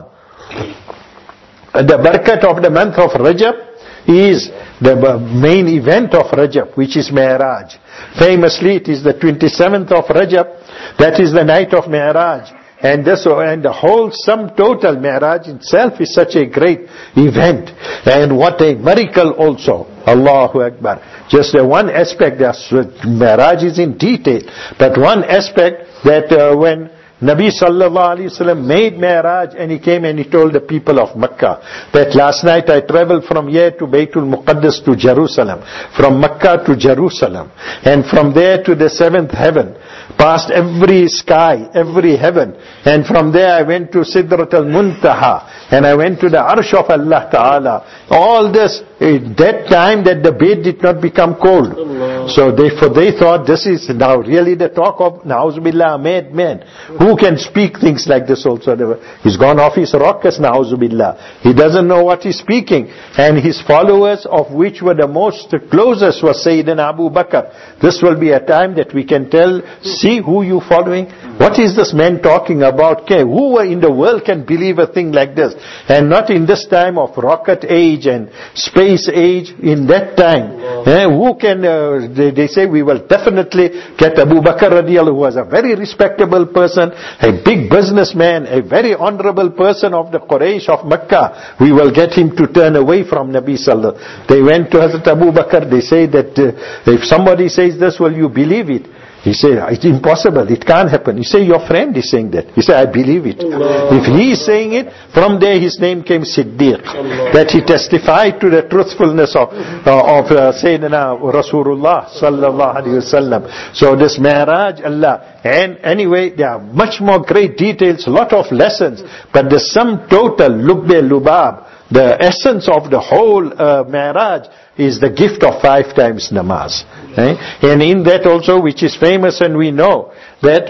The barakat of the month of Rajab is the main event of Rajab, which is Mi'raj. Famously, it is the twenty-seventh of Rajab. That is the night of Mi'raj. And this, and the whole sum total Mi'raj itself is such a great event. And what a miracle also. Allahu Akbar. Just uh, one aspect, Mi'raj is in detail, but one aspect that uh, when Nabi sallallahu alayhi wasallam made Mi'raj and he came and he told the people of Makkah that last night I traveled from here to Baytul Muqaddas to Jerusalem, from Makkah to Jerusalem, and from there to the seventh heaven, past every sky, every heaven, and from there I went to Sidrat al-Muntaha, and I went to the Arsh of Allah Ta'ala. All this, at that time that the bed did not become cold. Allah. So therefore they thought this is now really the talk of, na'uzubillah, a mad man. Who can speak things like this also? He's gone off his rockers, na'uzubillah. He doesn't know what he's speaking. And his followers, of which were the most the closest, was Sayyidina Abu Bakr. This will be a time that we can tell, see who you following. What is this man talking about? Okay, who in the world can believe a thing like this? And not in this time of rocket age and space age. In that time, eh, who can, uh, they, they say we will definitely get Abu Bakr radiallahu, who was a very respectable person, a big businessman, a very honorable person of the Quraysh of Mecca. We will get him to turn away from Nabi Sallallahu Alaihi Wasallam. They went to Hazrat Abu Bakr, they say that uh, if somebody says this, will you believe it? He said, it's impossible, it can't happen. You say, your friend is saying that. He said, I believe it. Allah. If he is saying it, from there his name came Siddiq. Allah. That he testified to the truthfulness of, uh, of uh, Sayyidina Rasulullah Sallallahu Alaihi Wasallam. So this Mi'raj, Allah. And anyway, there are much more great details, a lot of lessons. But the sum total, Lubbe Lubab, the essence of the whole uh, Mi'raj is the gift of five times namaz. Eh? And in that also, which is famous, and we know that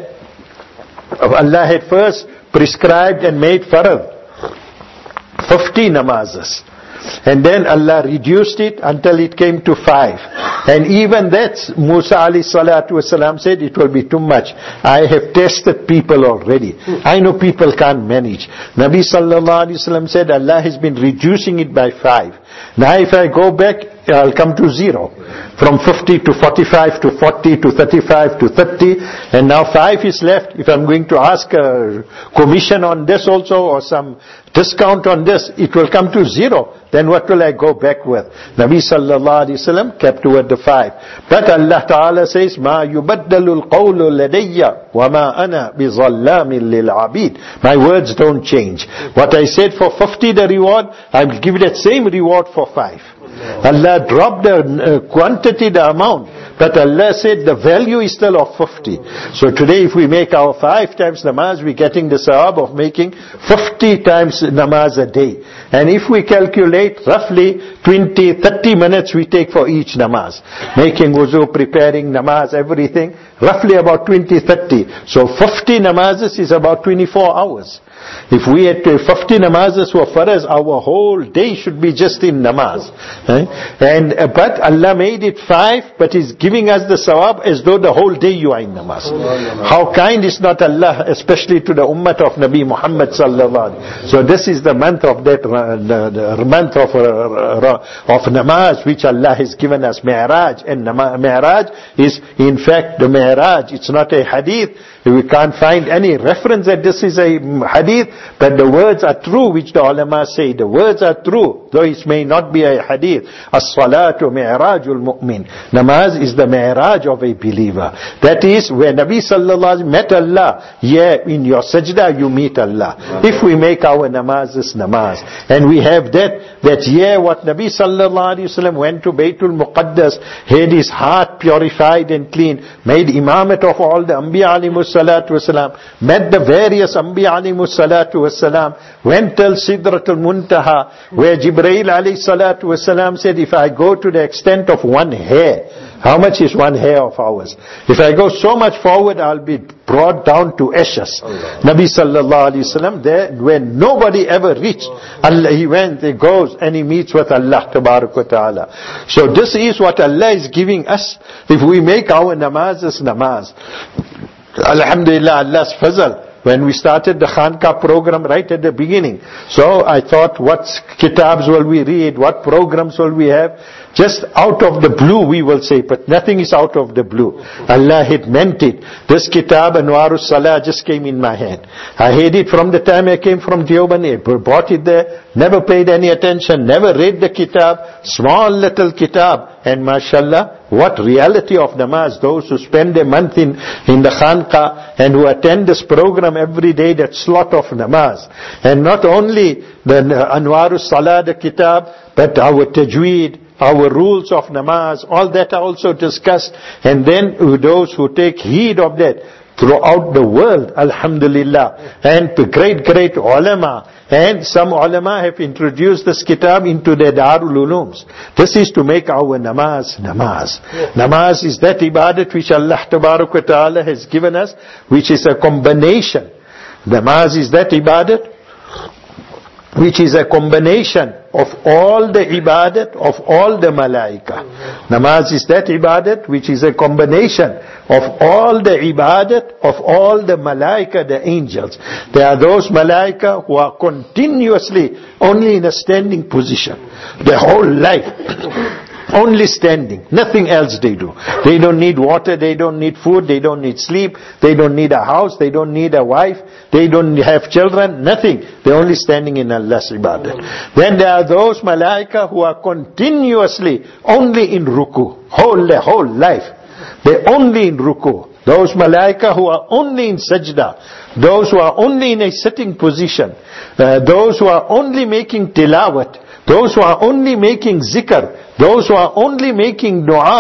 Allah had first prescribed and made farad fifty namazes. And then Allah reduced it until it came to five. And even that, Musa alayhi salatu wasalam said, it will be too much. I have tested people already. I know people can't manage. Nabi sallallahu alayhi wasallam said, Allah has been reducing it by five. Now if I go back, I'll come to zero. From fifty to forty-five to forty to thirty-five to thirty. And now five is left. If I'm going to ask a commission on this also or some discount on this, it will come to zero. Then what will I go back with? Nabi sallallahu alayhi wasallam kept with the five. But Allah Ta'ala says, مَا يُبَدَّلُ الْقَوْلُ لَدَيَّ وَمَا أَنَا بِظَلَّامٍ لِلْعَبِيدِ. My words don't change. What I said for fifty the reward, I will give that same reward for five. Allah dropped the uh, quantity, the amount, but Allah said the value is still of fifty. So today if we make our five times namaz, we're getting the sawab of making fifty times namaz a day. And if we calculate roughly twenty, thirty minutes we take for each namaz, making wuzu, preparing namaz, everything, roughly about twenty, thirty. So fifty namazes is about twenty-four hours. If we had to, fifty namazes were farz, our whole day should be just in namaz. Eh? And, uh, but Allah made it five, but He's giving us the sawab as though the whole day you are in namaz. How kind is not Allah, especially to the ummah of Nabi Muhammad sallallahu alaihi wasallam. So this is the month of that, uh, the, the month of, uh, of namaz, which Allah has given us, Mi'raj. And nama, Mi'raj is, in fact, the Mi'raj. It's not a hadith. We can't find any reference that this is a hadith, but the words are true which the ulama say. The words are true, though it may not be a hadith. As-salatu mi'rajul mu'min. Namaz is the mi'raj of a believer. That is where Nabi sallallahu alaihi wasallam met Allah. Yeah, in your sajda you meet Allah. If we make our namazes namaz, and we have that, that yeah, what Nabi sallallahu alaihi wasallam went to Baytul Muqaddas, had his heart purified and clean, made imamat of all the Anbiya alayhimus salatu wasalam, met the various Anbiya alayhimus salatu wasalam, went till Sidratul Muntaha, where Jibreel alayhi salatu wasalam said, if I go to the extent of one hair, how much is one hair of ours? If I go so much forward, I'll be brought down to ashes. Allah. Nabi sallallahu alayhi wasallam, there, when nobody ever reached, Allah, he went, he goes, and he meets with Allah tabarak wa ta'ala. So this is what Allah is giving us. If we make our namazes namaz, Alhamdulillah, Allah's fazal. When we started the Khanka program right at the beginning. So I thought, what kitabs will we read? What programs will we have? Just out of the blue we will say, but nothing is out of the blue. Allah had meant it. This kitab, Anwarus Salah, just came in my hand. I had it from the time I came from Deoband. I brought it there, never paid any attention, never read the kitab, small little kitab. And mashallah, what reality of namaz, those who spend a month in, in the Khanqa and who attend this program every day, that slot of namaz. And not only the Anwarus Salah, the kitab, but our tajweed, our rules of namaz, all that are also discussed. And then those who take heed of that throughout the world, alhamdulillah, and the great, great ulama, and some ulama have introduced this kitab into their Darul Ulooms. This is to make our namaz, namaz. Yeah. Namaz is that ibadat which Allah Tabarak wa Ta'ala has given us, which is a combination. Namaz is that ibadat which is a combination of all the ibadat of all the malaika. Namaz is that ibadat which is a combination of all the ibadat of all the malaika, the angels. There are those malaika who are continuously only in a standing position, their whole life. Only standing, nothing else they do. They don't need water, they don't need food, they don't need sleep, they don't need a house, they don't need a wife, they don't have children, nothing. They're only standing in Allah's ibadah. Then there are those malaika who are continuously only in ruku, whole, their whole life. They're only in ruku. Those malaika who are only in sajda, those who are only in a sitting position, uh, those who are only making tilawat, those who are only making zikr, those who are only making dua,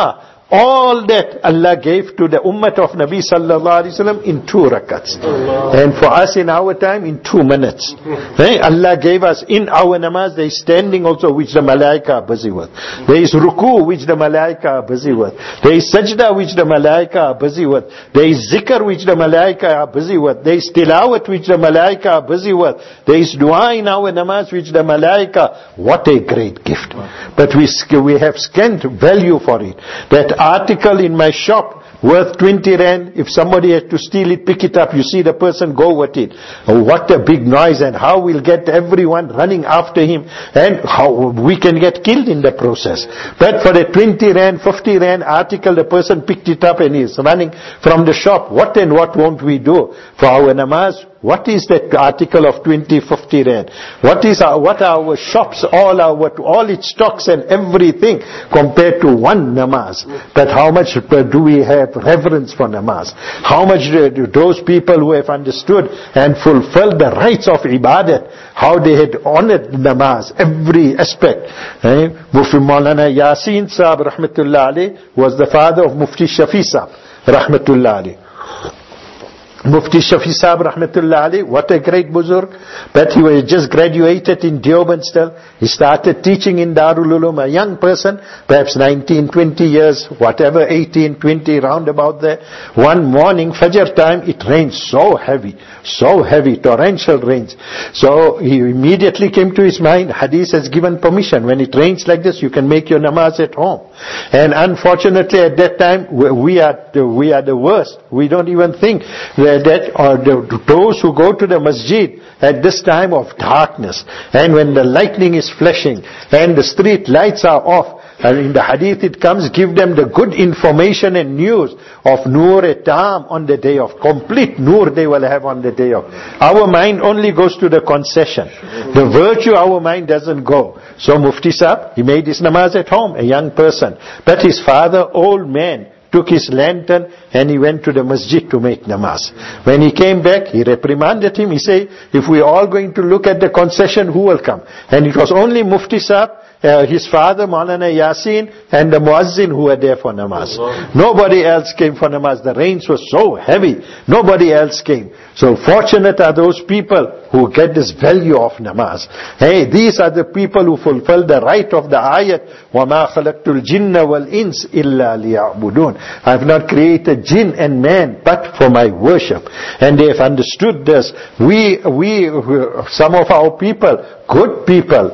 All that Allah gave to the ummah of Nabi sallallahu alaihi wasallam in two rakats. And for us in our time, in two minutes. Hey, Allah gave us in our namaz, there is standing also which the malaika are busy with. There is ruku which the malaika are busy with. There is sajda which the malaika are busy with. There is zikr which the malaika are busy with. There is tilawat which the malaika are busy with. There is dua in our namaz which the malaika. What a great gift. But we, we have scant value for it. That article in my shop worth twenty rand, if somebody has to steal it, pick it up, you see the person go with it. Oh, what a big noise, and how we'll get everyone running after him, and how we can get killed in the process. But for the twenty rand, fifty rand article, the person picked it up and is running from the shop. What and what won't we do for our namaz? What is that article of twenty, fifty rand? What is our, what are our shops, all our, what, all its stocks and everything compared to one namaz? But how much do we have reverence for namaz? How much do those people who have understood and fulfilled the rights of ibadat, how they had honored namaz, every aspect. Eh? Mufti Maulana Yasin Sahab Rahmatullah alayh was the father of Mufti Shafi Sahab Rahmatullah alayh. Mufti Shafi Sahab Rahmatullah alayh, what a great buzurg. But he was just graduated in Deoband still. He started teaching in Darul Uloom, a young person, perhaps nineteen, twenty years, whatever, eighteen, twenty, round about there. One morning, Fajr time, it rained so heavy, so heavy, torrential rains. So he immediately came to his mind, Hadith has given permission. When it rains like this, you can make your namaz at home. And unfortunately at that time, we are, we are the worst. We don't even think that that or the, those who go to the masjid at this time of darkness, and when the lightning is flashing and the street lights are off, and in the hadith it comes, give them the good information and news of nur-e-tam on the day of, complete nur they will have on the day of. Our mind only goes to the concession. The virtue, our mind doesn't go. So Mufti Sahab, he made his namaz at home, a young person. But his father, old man, took his lantern and he went to the masjid to make namaz. When he came back, he reprimanded him. He said, if we are all going to look at the concession, who will come? And it was only Mufti Sahab, uh, his father Maulana Yasin, and the Muazzin who were there for namaz. Nobody else came for namaz. The rains were so heavy. Nobody else came. So fortunate are those people who get this value of namaz. Hey, these are the people who fulfill the right of the ayat, وَمَا خَلَقْتُ الْجِنَّ وَالْإِنسِ إِلَّا لِيَعْبُدُونَ. I have not created jinn and man but for my worship. And they have understood this. We, we, some of our people, good people,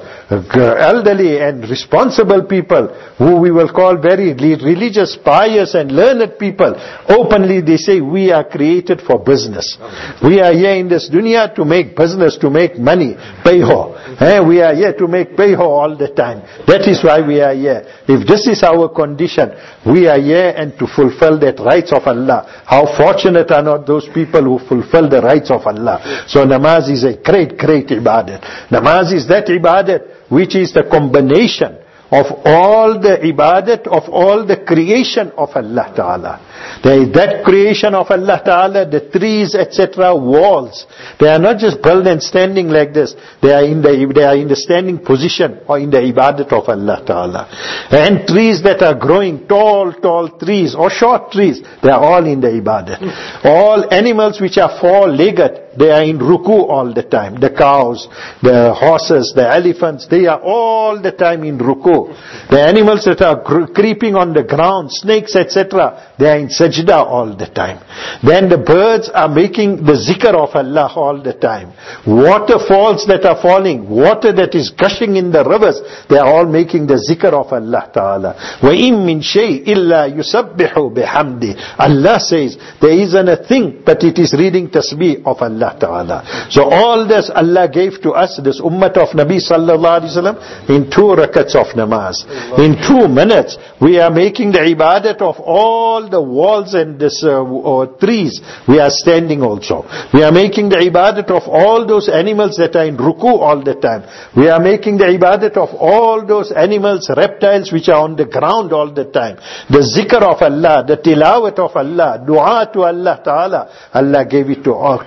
elderly and responsible people, who we will call very religious, pious and learned people, openly they say, we are created for business. We are here in this dunya to make business, to make money, payho. Eh, we are here to make payho all the time. That is why we are here. If this is our condition, we are here and to fulfill that rights of Allah. How fortunate are not those people who fulfill the rights of Allah. So namaz is a great, great ibadat. Namaz is that ibadat which is the combination of all the ibadat, of all the creation of Allah Ta'ala. There is that creation of Allah Ta'ala, the trees, et cetera, walls. They are not just built and standing like this. They are in the, they are in the standing position or in the ibadat of Allah Ta'ala. And trees that are growing, tall, tall trees or short trees, they are all in the ibadat. All animals which are four-legged, they are in ruku all the time. The cows, the horses, the elephants, they are all the time in ruku. The animals that are creeping on the ground, snakes, et cetera, they are in sajda all the time. Then the birds are making the zikr of Allah all the time. Waterfalls that are falling, water that is gushing in the rivers, they are all making the zikr of Allah Ta'ala. وَإِن مِّن شَيْءٍ إِلَّا يُسَبِّحُ بِحَمْدِ. Allah says, there isn't a thing, but it is reading tasbih of Allah Ta'ala. So all this Allah gave to us, this ummah of Nabi Sallallahu Alaihi Wasallam, in two rakats of namaz. In two minutes, we are making the ibadat of all the walls and this, uh, uh, trees. We are standing also. We are making the ibadat of all those animals that are in ruku all the time. We are making the ibadat of all those animals, reptiles which are on the ground all the time. The zikr of Allah, the tilawat of Allah, dua to Allah Ta'ala. Allah gave it to, uh, to us all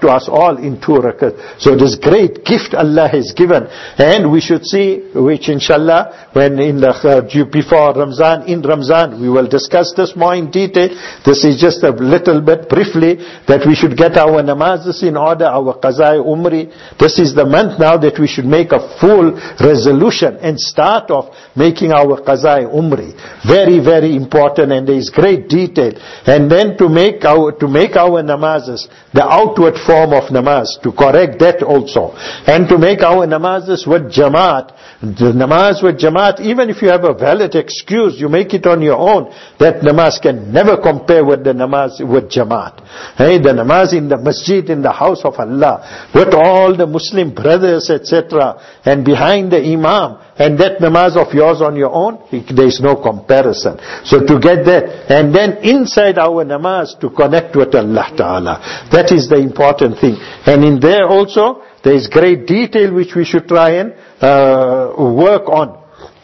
all in two rakats. So this great gift Allah has given, and we should see, which inshallah, when in the uh, before Ramzan, in Ramzan, we will discuss this more in detail. This is just a little bit briefly, that we should get our namazes in order, our qazai umri. This is the month now that we should make a full resolution and start off making our qazai umri. Very, very important, and there is great detail. And then to make our, to make our namazes, the outward form of namaz, to correct that also. And to make our namazes with jamaat, the namaz with jamaat, even if you have a valid excuse, you make it on your own, that namaz can never compare with the namaz with jamaat. Hey, the namaz in the masjid, in the house of Allah, with all the Muslim brothers, et cetera, and behind the imam, and that namaz of yours on your own, there is no comparison. So to get that, and then inside our namaz to connect with Allah Ta'ala. That is the important thing. And in there also, there is great detail which we should try and uh, work on.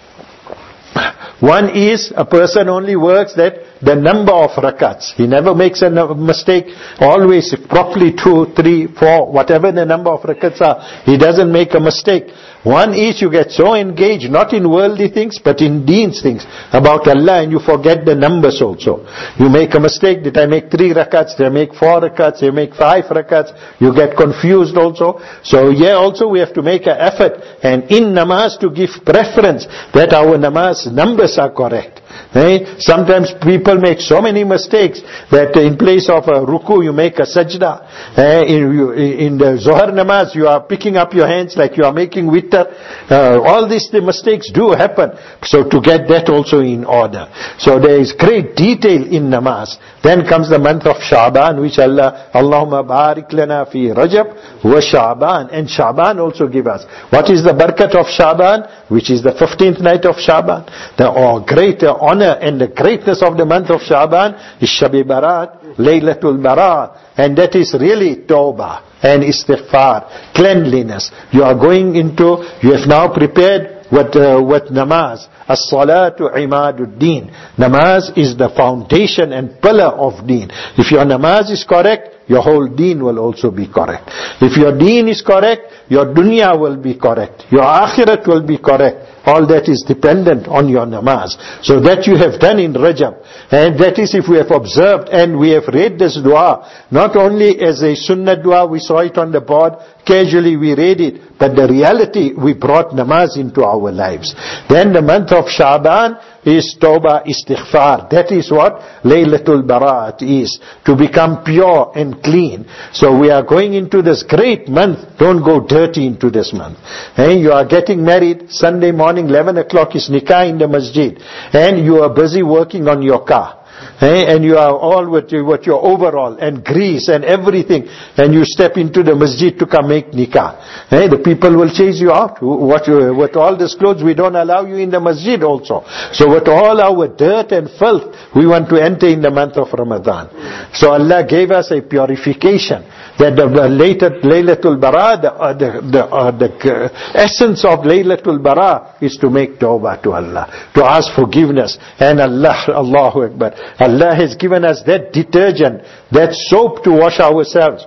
One is, a person only works that the number of rakats. He never makes a mistake. Always properly two, three, four, whatever the number of rakats are, he doesn't make a mistake. One is, you get so engaged, not in worldly things, but in deens things, about Allah, and you forget the numbers also. You make a mistake, did I make three rakats, did I make four rakats, did I make five rakats, you get confused also. So here also we have to make an effort, and in namaz to give preference, that our namaz numbers are correct. Eh? Sometimes people make so many mistakes that in place of a ruku you make a sajda. Eh? In, in the Zohar namaz you are picking up your hands like you are making witr. Uh, all these the mistakes do happen. So to get that also in order. So there is great detail in namaz. Then comes the month of Sha'ban, which Allah, Allahumma barik lana fi Rajab wa Sha'ban. And Sha'ban also give us. What is the barakat of Sha'ban? Which is the fifteenth night of Sha'ban. The oh, greater honor and the greatness of the month of Sha'ban is Shab-e Barat, Laylatul Barat. And that is really Tawbah and Istighfar, cleanliness. You are going into, you have now prepared with, uh, with namaz. As-salatu imaduddin. Namaz is the foundation and pillar of deen. If your namaz is correct, your whole deen will also be correct. If your deen is correct, your dunya will be correct. Your akhirat will be correct. All that is dependent on your namaz. So that you have done in Rajab. And that is if we have observed and we have read this dua, not only as a sunnah dua, we saw it on the board, casually we read it, but the reality, we brought namaz into our lives. Then the month of Sha'ban is Tawbah Istighfar. That is what Laylatul Barat is. To become pure and clean. So we are going into this great month. Don't go dirty into this month. And you are getting married. Sunday morning, eleven o'clock is nikah in the masjid. And you are busy working on your car. Eh? And you are all with, with your overall and grease and everything, and you step into the masjid to come make nikah. Eh? The people will chase you out. What, with all these clothes, we don't allow you in the masjid also. So with all our dirt and filth, we want to enter in the month of Ramadan. So Allah gave us a purification. That the, the later Laylatul Bara, the, uh, the, the, uh, the uh, essence of Laylatul Bara is to make tawbah to Allah, to ask forgiveness. And Allah, Allahu Akbar, Allah has given us that detergent, that soap to wash ourselves,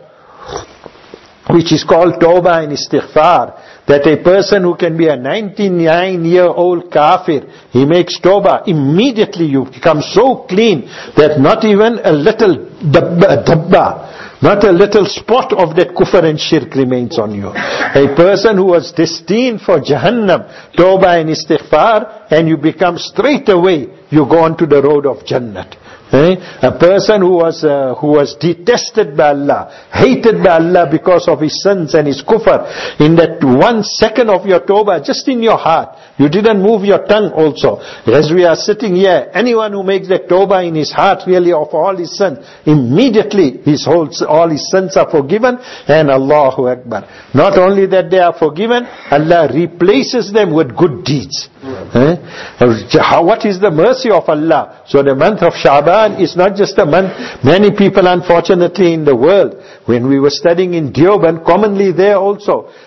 which is called tawbah and istighfar. That a person who can be a ninety-nine year old kafir, he makes tawbah, immediately you become so clean that not even a little dabba, dabba not a little spot of that kufr and shirk remains on you. A person who was destined for Jahannam, tawbah and istighfar, and you become straight away, you go on to the road of Jannat. Eh? A person who was uh, who was detested by Allah, hated by Allah because of his sins and his kufr, in that one second of your tawbah, just in your heart, you didn't move your tongue also. As we are sitting here, anyone who makes that tawbah in his heart really of all his sins, immediately his whole, all his sins are forgiven, and Allahu Akbar. Not only that they are forgiven, Allah replaces them with good deeds. Eh? What is the mercy of Allah? So the month of Sha'ban is not just a month. Many people, unfortunately, in the world, when we were studying in Deoband, commonly there also,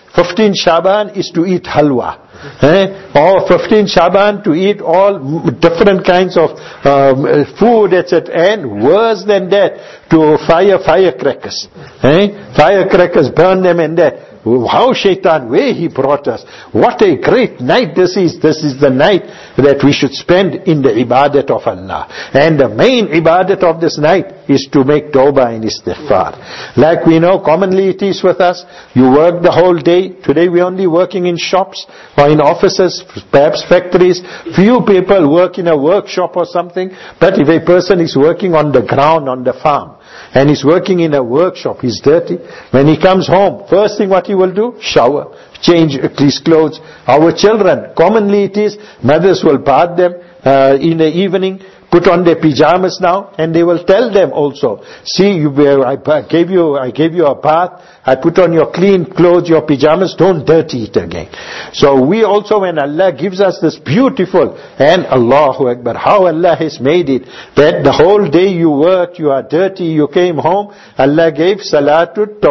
fifteen Shaban is to eat halwa. Eh? Or fifteen Shaban to eat all different kinds of um, food, et cetera. And worse than that, to fire firecrackers. Eh? Firecrackers, burn them and that. How shaitan, where he brought us. What a great night this is. This is the night that we should spend in the ibadat of Allah. And the main ibadat of this night is to make tawbah and istighfar. Like we know, commonly it is with us. You work the whole day. Today we're only working in shops or in offices, perhaps factories. Few people work in a workshop or something. But if a person is working on the ground, on the farm, and he's working in a workshop, he's dirty. When he comes home, first thing what he will do? Shower, change his clothes. Our children, commonly it is, mothers will bath them uh, in the evening, put on their pajamas now, and they will tell them also, see, you, I gave you, I gave you a bath, I put on your clean clothes, your pajamas, don't dirty it again. So we also, when Allah gives us this beautiful, and Allahu Akbar, how Allah has made it, that the whole day you worked, you are dirty, you came home, Allah gave Salatul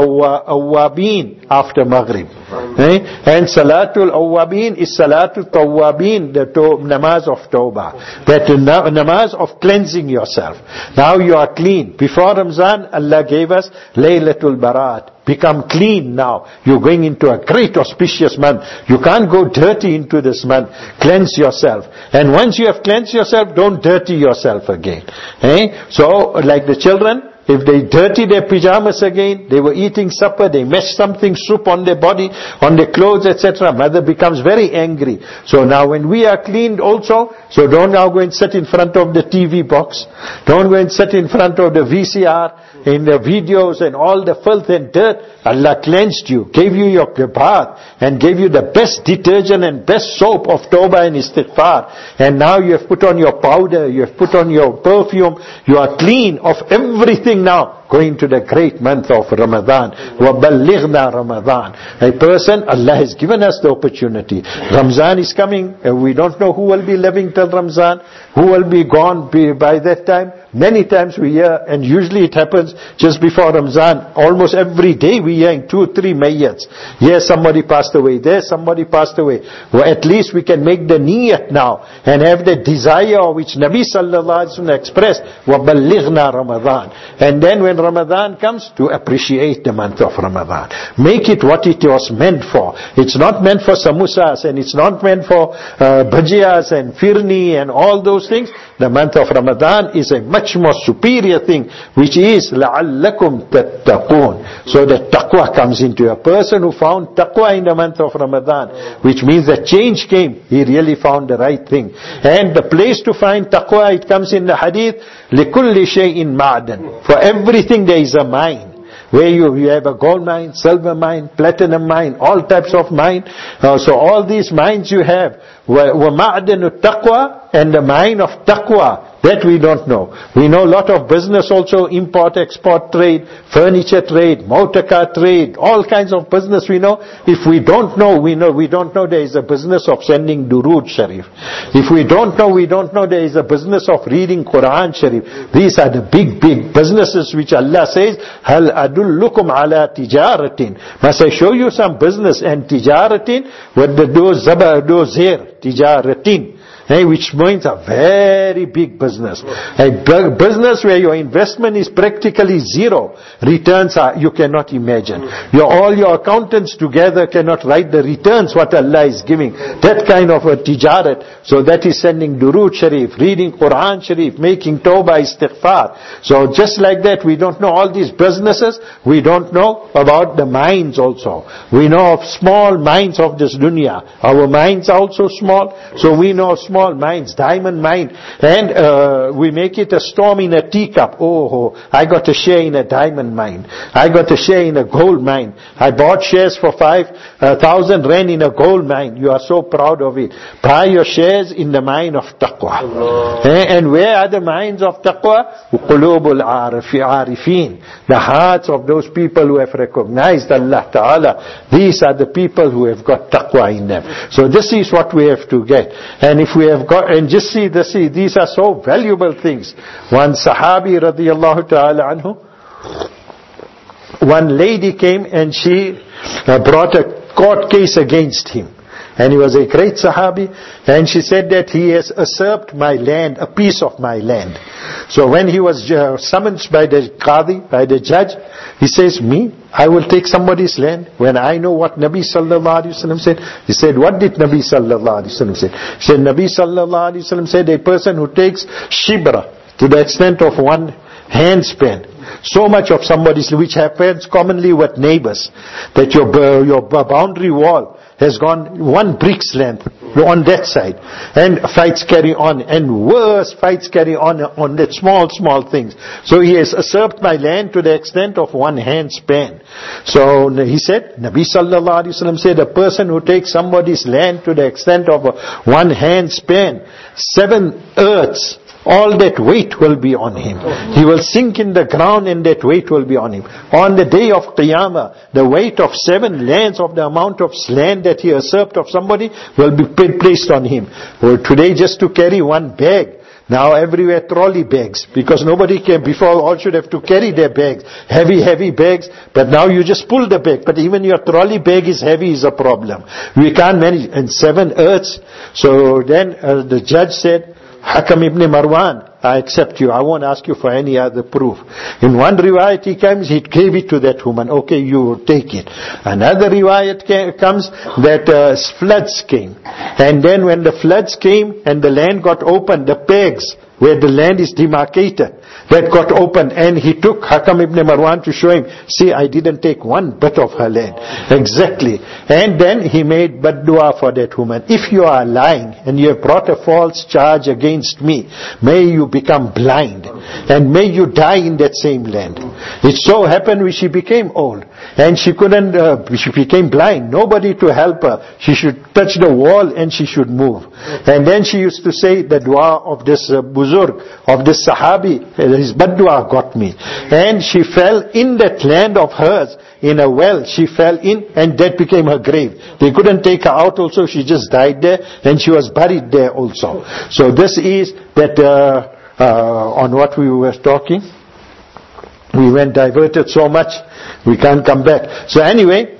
Awwabin after Maghrib. Eh? And Salatul Awwabin is Salatul Tawwabin, the to- namaz of Tawbah. That na- namaz of cleansing yourself. Now you are clean. Before Ramzan, Allah gave us Laylatul Barat. Become clean now. You're going into a great auspicious month. You can't go dirty into this month. Cleanse yourself. And once you have cleansed yourself, don't dirty yourself again. Eh? So, like the children, if they dirty their pajamas again, they were eating supper, they meshed something, soup on their body, on their clothes, et cetera. Mother becomes very angry. So now when we are cleaned also, so don't now go and sit in front of the T V box. Don't go and sit in front of the V C R, in the videos and all the filth and dirt. Allah cleansed you, gave you your bath, and gave you the best detergent and best soap of tawbah and istighfar. And now you have put on your powder, you have put on your perfume, you are clean of everything now, going to the great month of Ramadan. وَبَلِّغْنَا Ramadan. A person, Allah has given us the opportunity. Ramzan is coming, and we don't know who will be living till Ramzan, who will be gone by that time. Many times we hear, and usually it happens just before Ramzan, almost every day we hear in two, three mayyats. Here somebody passed away, there somebody passed away. Well, at least we can make the niyat now, and have the desire which Nabi Sallallahu Alaihi Wasallam expressed, وَبَلِّغْنَا Ramadan. And then when Ramadan comes, to appreciate the month of Ramadan. Make it what it was meant for. It's not meant for samosas, and it's not meant for uh, bhajiyas and firni and all those things. The month of Ramadan is a much more superior thing, which is لَعَلَّكُمْ تَتَّقُونَ. So that taqwa comes into a person who found taqwa in the month of Ramadan, which means that change came. He really found the right thing. And the place to find taqwa, it comes in the hadith, لِكُلِّ شَيْءٍ مَعْدًا. For everything there is a mine. Where you, you have a gold mine, silver mine, platinum mine, all types of mine. Uh, so all these mines you have. وَمَعْدَنُ التَّقْوَى, and the mine of taqwa. That we don't know. We know a lot of business also, import, export trade, furniture trade, motor car trade, all kinds of business we know. If we don't know, we know, we don't know there is a business of sending Durood Sharif. If we don't know, we don't know there is a business of reading Quran Sharif. These are the big, big businesses which Allah says, هَلْ أَدُلُّكُمْ عَلَى تِجَارَةٍ. Must I show you some business? And tijaratin, with the do zaba, do zir, tijaratin. Hey, which means a very big business. A b- business where your investment is practically zero. Returns are, you cannot imagine. Your, all your accountants together cannot write the returns what Allah is giving. That kind of a tijarat. So that is sending Durood Sharif, reading Quran Sharif, making tawbah istighfar. So just like that, we don't know all these businesses. We don't know about the mines also. We know of small mines of this dunya. Our mines are also small. So we know small Small mines, diamond mine, and uh, we make it a storm in a teacup. Oh, I got a share in a diamond mine. I got a share in a gold mine. I bought shares for five uh, thousand rand in a gold mine. You are so proud of it. Buy your shares in the mine of taqwa. Eh, and where are the mines of taqwa? Qulubul arifin. The hearts of those people who have recognized Allah Ta'ala. These are the people who have got taqwa in them. So this is what we have to get. And if we have got, and just see, the, see, these are so valuable things. One Sahabi radiallahu ta'ala anhu, one lady came and she uh, brought a court case against him. And he was a great Sahabi. And she said that he has usurped my land, a piece of my land. So when he was uh, summoned by the Qadi, by the judge, he says, me, I will take somebody's land when I know what Nabi Sallallahu Alaihi Wasallam said. He said, what did Nabi Sallallahu Alaihi Wasallam say? He said, Nabi Sallallahu Alaihi Wasallam said, a person who takes shibra to the extent of one handspan, so much of somebody's, which happens commonly with neighbors, that your, uh, your boundary wall has gone one brick's length on that side, and fights carry on, and worse fights carry on on that small, small things. So he has usurped my land to the extent of one hand span. So he said, Nabi Sallallahu Alaihi Wasallam said, a person who takes somebody's land to the extent of one hand span, seven earths, all that weight will be on him. He will sink in the ground and that weight will be on him. On the day of Qiyamah, the weight of seven lands of the amount of land that he usurped of somebody will be placed on him. Well, today just to carry one bag, now everywhere trolley bags, because nobody can, before all should have to carry their bags, heavy, heavy bags, but now you just pull the bag, but even your trolley bag is heavy is a problem. We can't manage, and seven earths. So then uh, the judge said, Hakam ibn Marwan, I accept you. I won't ask you for any other proof. In one riwayat he comes, he gave it to that woman. Okay, you take it. Another riwayat comes that uh, floods came. And then when the floods came and the land got opened, the pegs where the land is demarcated, that got opened, and he took Hakam ibn Marwan to show him, see, I didn't take one bit of her land. Exactly. And then he made bad dua for that woman. If you are lying and you have brought a false charge against me, may you become blind and may you die in that same land. It so happened when she became old and she couldn't, uh, she became blind, nobody to help her. She should touch the wall and she should move. And then she used to say the dua of this uh, buzurg, of this sahabi, his bad dua got me. And she fell in that land of hers, in a well, she fell in, and that became her grave. They couldn't take her out also, she just died there, and she was buried there also. So this is that, uh, uh, on what we were talking, we went diverted so much, we can't come back. So anyway,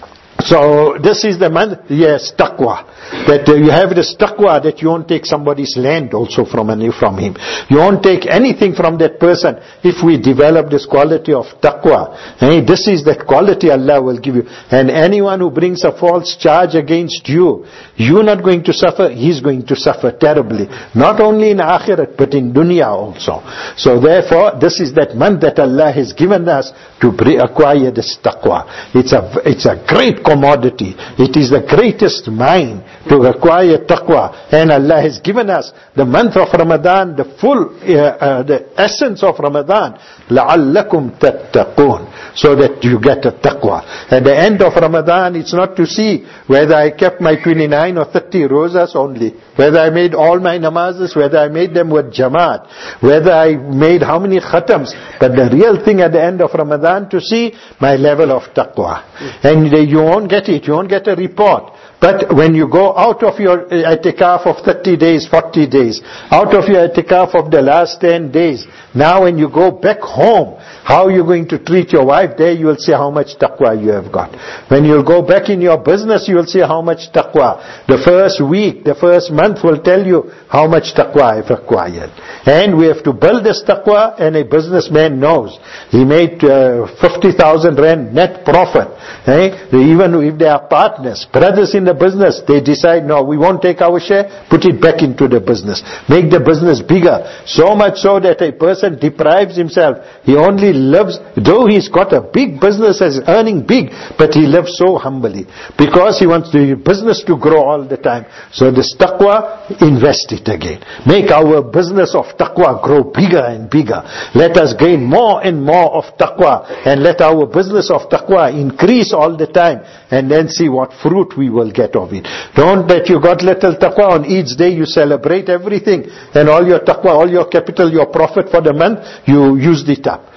so this is the man, yes, taqwa. That uh, you have this taqwa that you won't take somebody's land also from any, from him. You won't take anything from that person. If we develop this quality of taqwa, hey, this is that quality Allah will give you. And anyone who brings a false charge against you, you're not going to suffer, he's going to suffer terribly. Not only in akhirat, but in dunya also. So therefore, this is that month that Allah has given us to acquire this taqwa. It's a, it's a great commodity. It is the greatest mine to acquire taqwa. And Allah has given us the month of Ramadan, the full, uh, uh, the essence of Ramadan, لَعَلَّكُمْ تَتَّقُونَ, so that you get a taqwa. At the end of Ramadan, it's not to see whether I kept my twenty-nine or thirty rosas only, whether I made all my namazes, whether I made them with jamaat, whether I made how many khatams, but the real thing at the end of Ramadan to see my level of taqwa. And you won't get it, you won't get a report. But when you go out of your i'tikaf of thirty days, forty days, out of your i'tikaf of the last ten days, now when you go back home, how you're going to treat your wife, there you will see how much taqwa you have got. When you'll go back in your business, you will see how much taqwa. The first week, the first month will tell you how much taqwa I've acquired. And we have to build this taqwa, and a businessman knows. He made uh, fifty thousand rand net profit. Eh? Even if they are partners, brothers in the business, they decide, no, we won't take our share, put it back into the business. Make the business bigger. So much so that a person deprives himself. He only lives, though he's got a big business as earning big, but he lives so humbly. Because he wants the business to grow all the time. So this taqwa, invest it again. Make our business of taqwa grow bigger and bigger. Let us gain more and more of taqwa. And let our business of taqwa increase all the time. And then see what fruit we will get of it. Don't that you got little taqwa on each day, you celebrate everything. And all your taqwa, all your capital, your profit for the month, you used it up.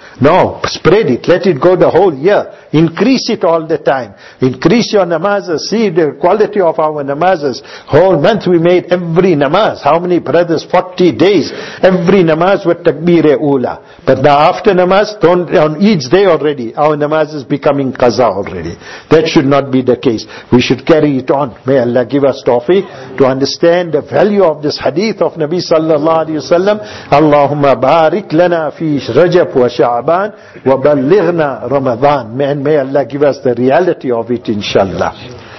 No, spread it. Let it go the whole year. Increase it all the time. Increase your namazes. See the quality of our namazes. Whole month we made every namaz. How many brothers? forty days. Every namaz with takbir-e-ula. But now after namaz, don't, on each day already, our namaz is becoming qaza already. That should not be the case. We should carry it on. May Allah give us tawfiq to understand the value of this hadith of Nabi sallallahu alayhi wa sallam. Allahumma barik lana fi Rajab wa Sha'ban wa ballighna Ramadan. May, may Allah give us the reality of it, inshallah.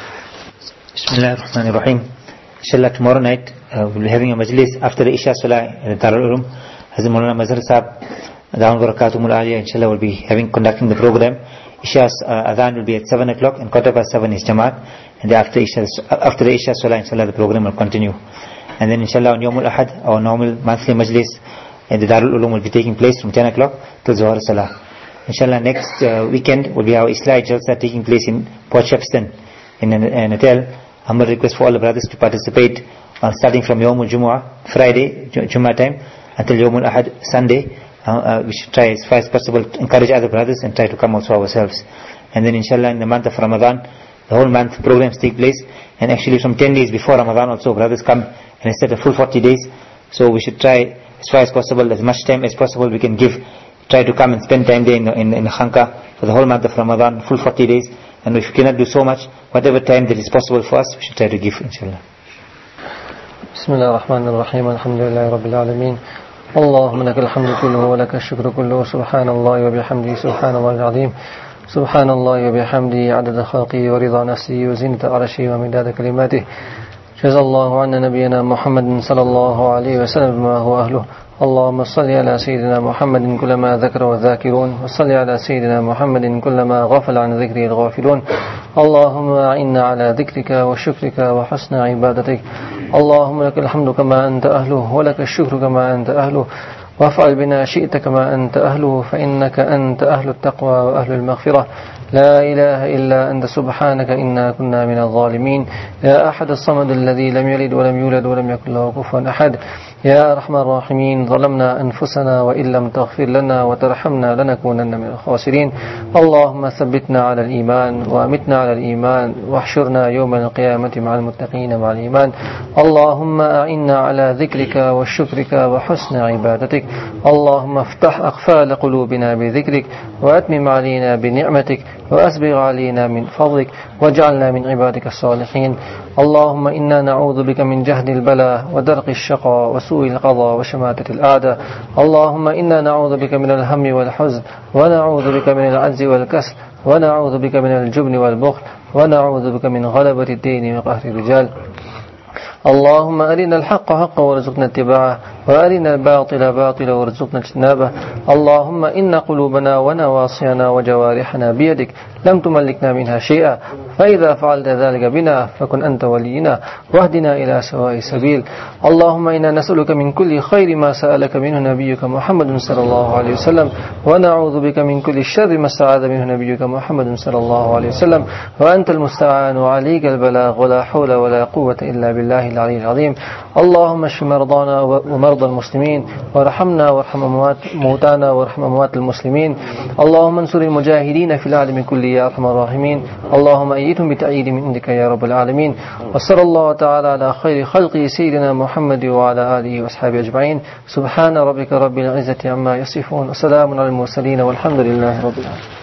Bismillah ar-Rahman ar-Rahim. Inshallah, tomorrow night uh, we'll be having a majlis after the Isha Salah in the Darul Uloom. Hazrat Maulana Mazhar Sahib, Dawan Barakatumul Aliyah, inshallah, will be having conducting the program. Isha's uh, Adhan will be at seven o'clock and quarter past seven is Jamaat. And after Isha, after the Isha Salah, inshallah, the program will continue. And then inshallah on Yawmul Ahad, our normal monthly majlis in the Darul Uloom will be taking place from ten o'clock till Zohar Salah. Inshallah, next uh, weekend will be our Islai Jalsa taking place in Port Shepstone in an hotel. Humble request for all the brothers to participate uh, starting from Yawmul Jumu'ah, Friday, Jummah time, until Yawmul Ahad, Sunday. Uh, uh, we should try as far as possible to encourage other brothers and try to come also ourselves. And then inshallah in the month of Ramadan, the whole month programs take place. And actually from ten days before Ramadan also brothers come and instead of full forty days. So we should try as far as possible, as much time as possible we can give. Try to come and spend time there in, in, in Khanqa for the whole month of Ramadan, full forty days. And if we cannot do so much, whatever time that is possible for us, we should try to give, inshallah. Bismillah ar-Rahman ar-Rahim. Alhamdulillahi Rabbil Alameen. اللهم لك الحمد كله ولك الشكر كله سبحان الله وبحمده سبحان الله العظيم سبحان الله وبحمده عدد خلقه ورضا نفسه وزنة عرشه ومداد كلماته جزا الله عنا نبينا محمد صلى الله عليه وسلم بما هو أهله اللهم صل على سيدنا محمد كلما ذكر الذاكرون وصل على سيدنا محمد كلما غفل عن ذكره الغافلون اللهم أعنا على ذكرك وشكرك وحسن عبادتك اللهم لك الحمد كما أنت أهله ولك الشكر كما أنت أهله وافعل بنا شئت كما أنت أهله فإنك أنت أهل التقوى وأهل المغفرة لا إله إلا أنت سبحانك إنا كنا من الظالمين يا أحد الصمد الذي لم يلد ولم يولد ولم يكن له كفوا أحد يا أرحم الراحمين ظلمنا أنفسنا وإن لم تغفر لنا وترحمنا لنكونن من الخاسرين اللهم ثبتنا على الإيمان وأمتنا على الإيمان واحشرنا يوم القيامة مع المتقين مع الإيمان اللهم أعنا على ذكرك وشكرك وحسن عبادتك اللهم افتح أقفال قلوبنا بذكرك وأتمم علينا بنعمتك وأسبغ علينا من فضلك واجعلنا من عبادك الصالحين اللهم إنا نعوذ بك من جهد البلاء ودرق الشقاء وسوء القضاء وشماتة الأعداء اللهم إنا نعوذ بك من الهم والحزن ونعوذ بك من العجز والكسل ونعوذ بك من الجبن والبخل ونعوذ بك من غلبة الدين وقهر الرجال اللهم أرنا الحق حقا وارزقنا اتباعه وأرنا الباطل باطلا وارزقنا اجتنابه اللهم إن قلوبنا ونواصينا وجوارحنا بيدك لم تملكنا منها شيئا فإذا فعلت ذلك بنا فكن أنت ولينا واهدنا إلى سواء السبيل اللهم إنا نسألك من كل خير ما سألك منه نبيك محمد صلى الله عليه وسلم ونعوذ بك من كل شر ما استعاذ منه نبيك محمد صلى الله عليه وسلم وأنت المستعان وعليك البلاغ ولا حول ولا قوة إلا بالله العلي العظيم اللهم اشف مرضانا ومرضى المسلمين وارحمنا وارحم موتانا وارحم أموات المسلمين اللهم انصر المجاهدين في العالم كله يا أرحم الراحمين اللهم أيدهم بتأييد من عندك يا رب العالمين وصلى الله تعالى على خير خلقه سيدنا محمد وعلى آله وأصحابه أجمعين سبحان ربك رب العزة عما يصفون وسلام على المرسلين والحمد لله رب العالمين.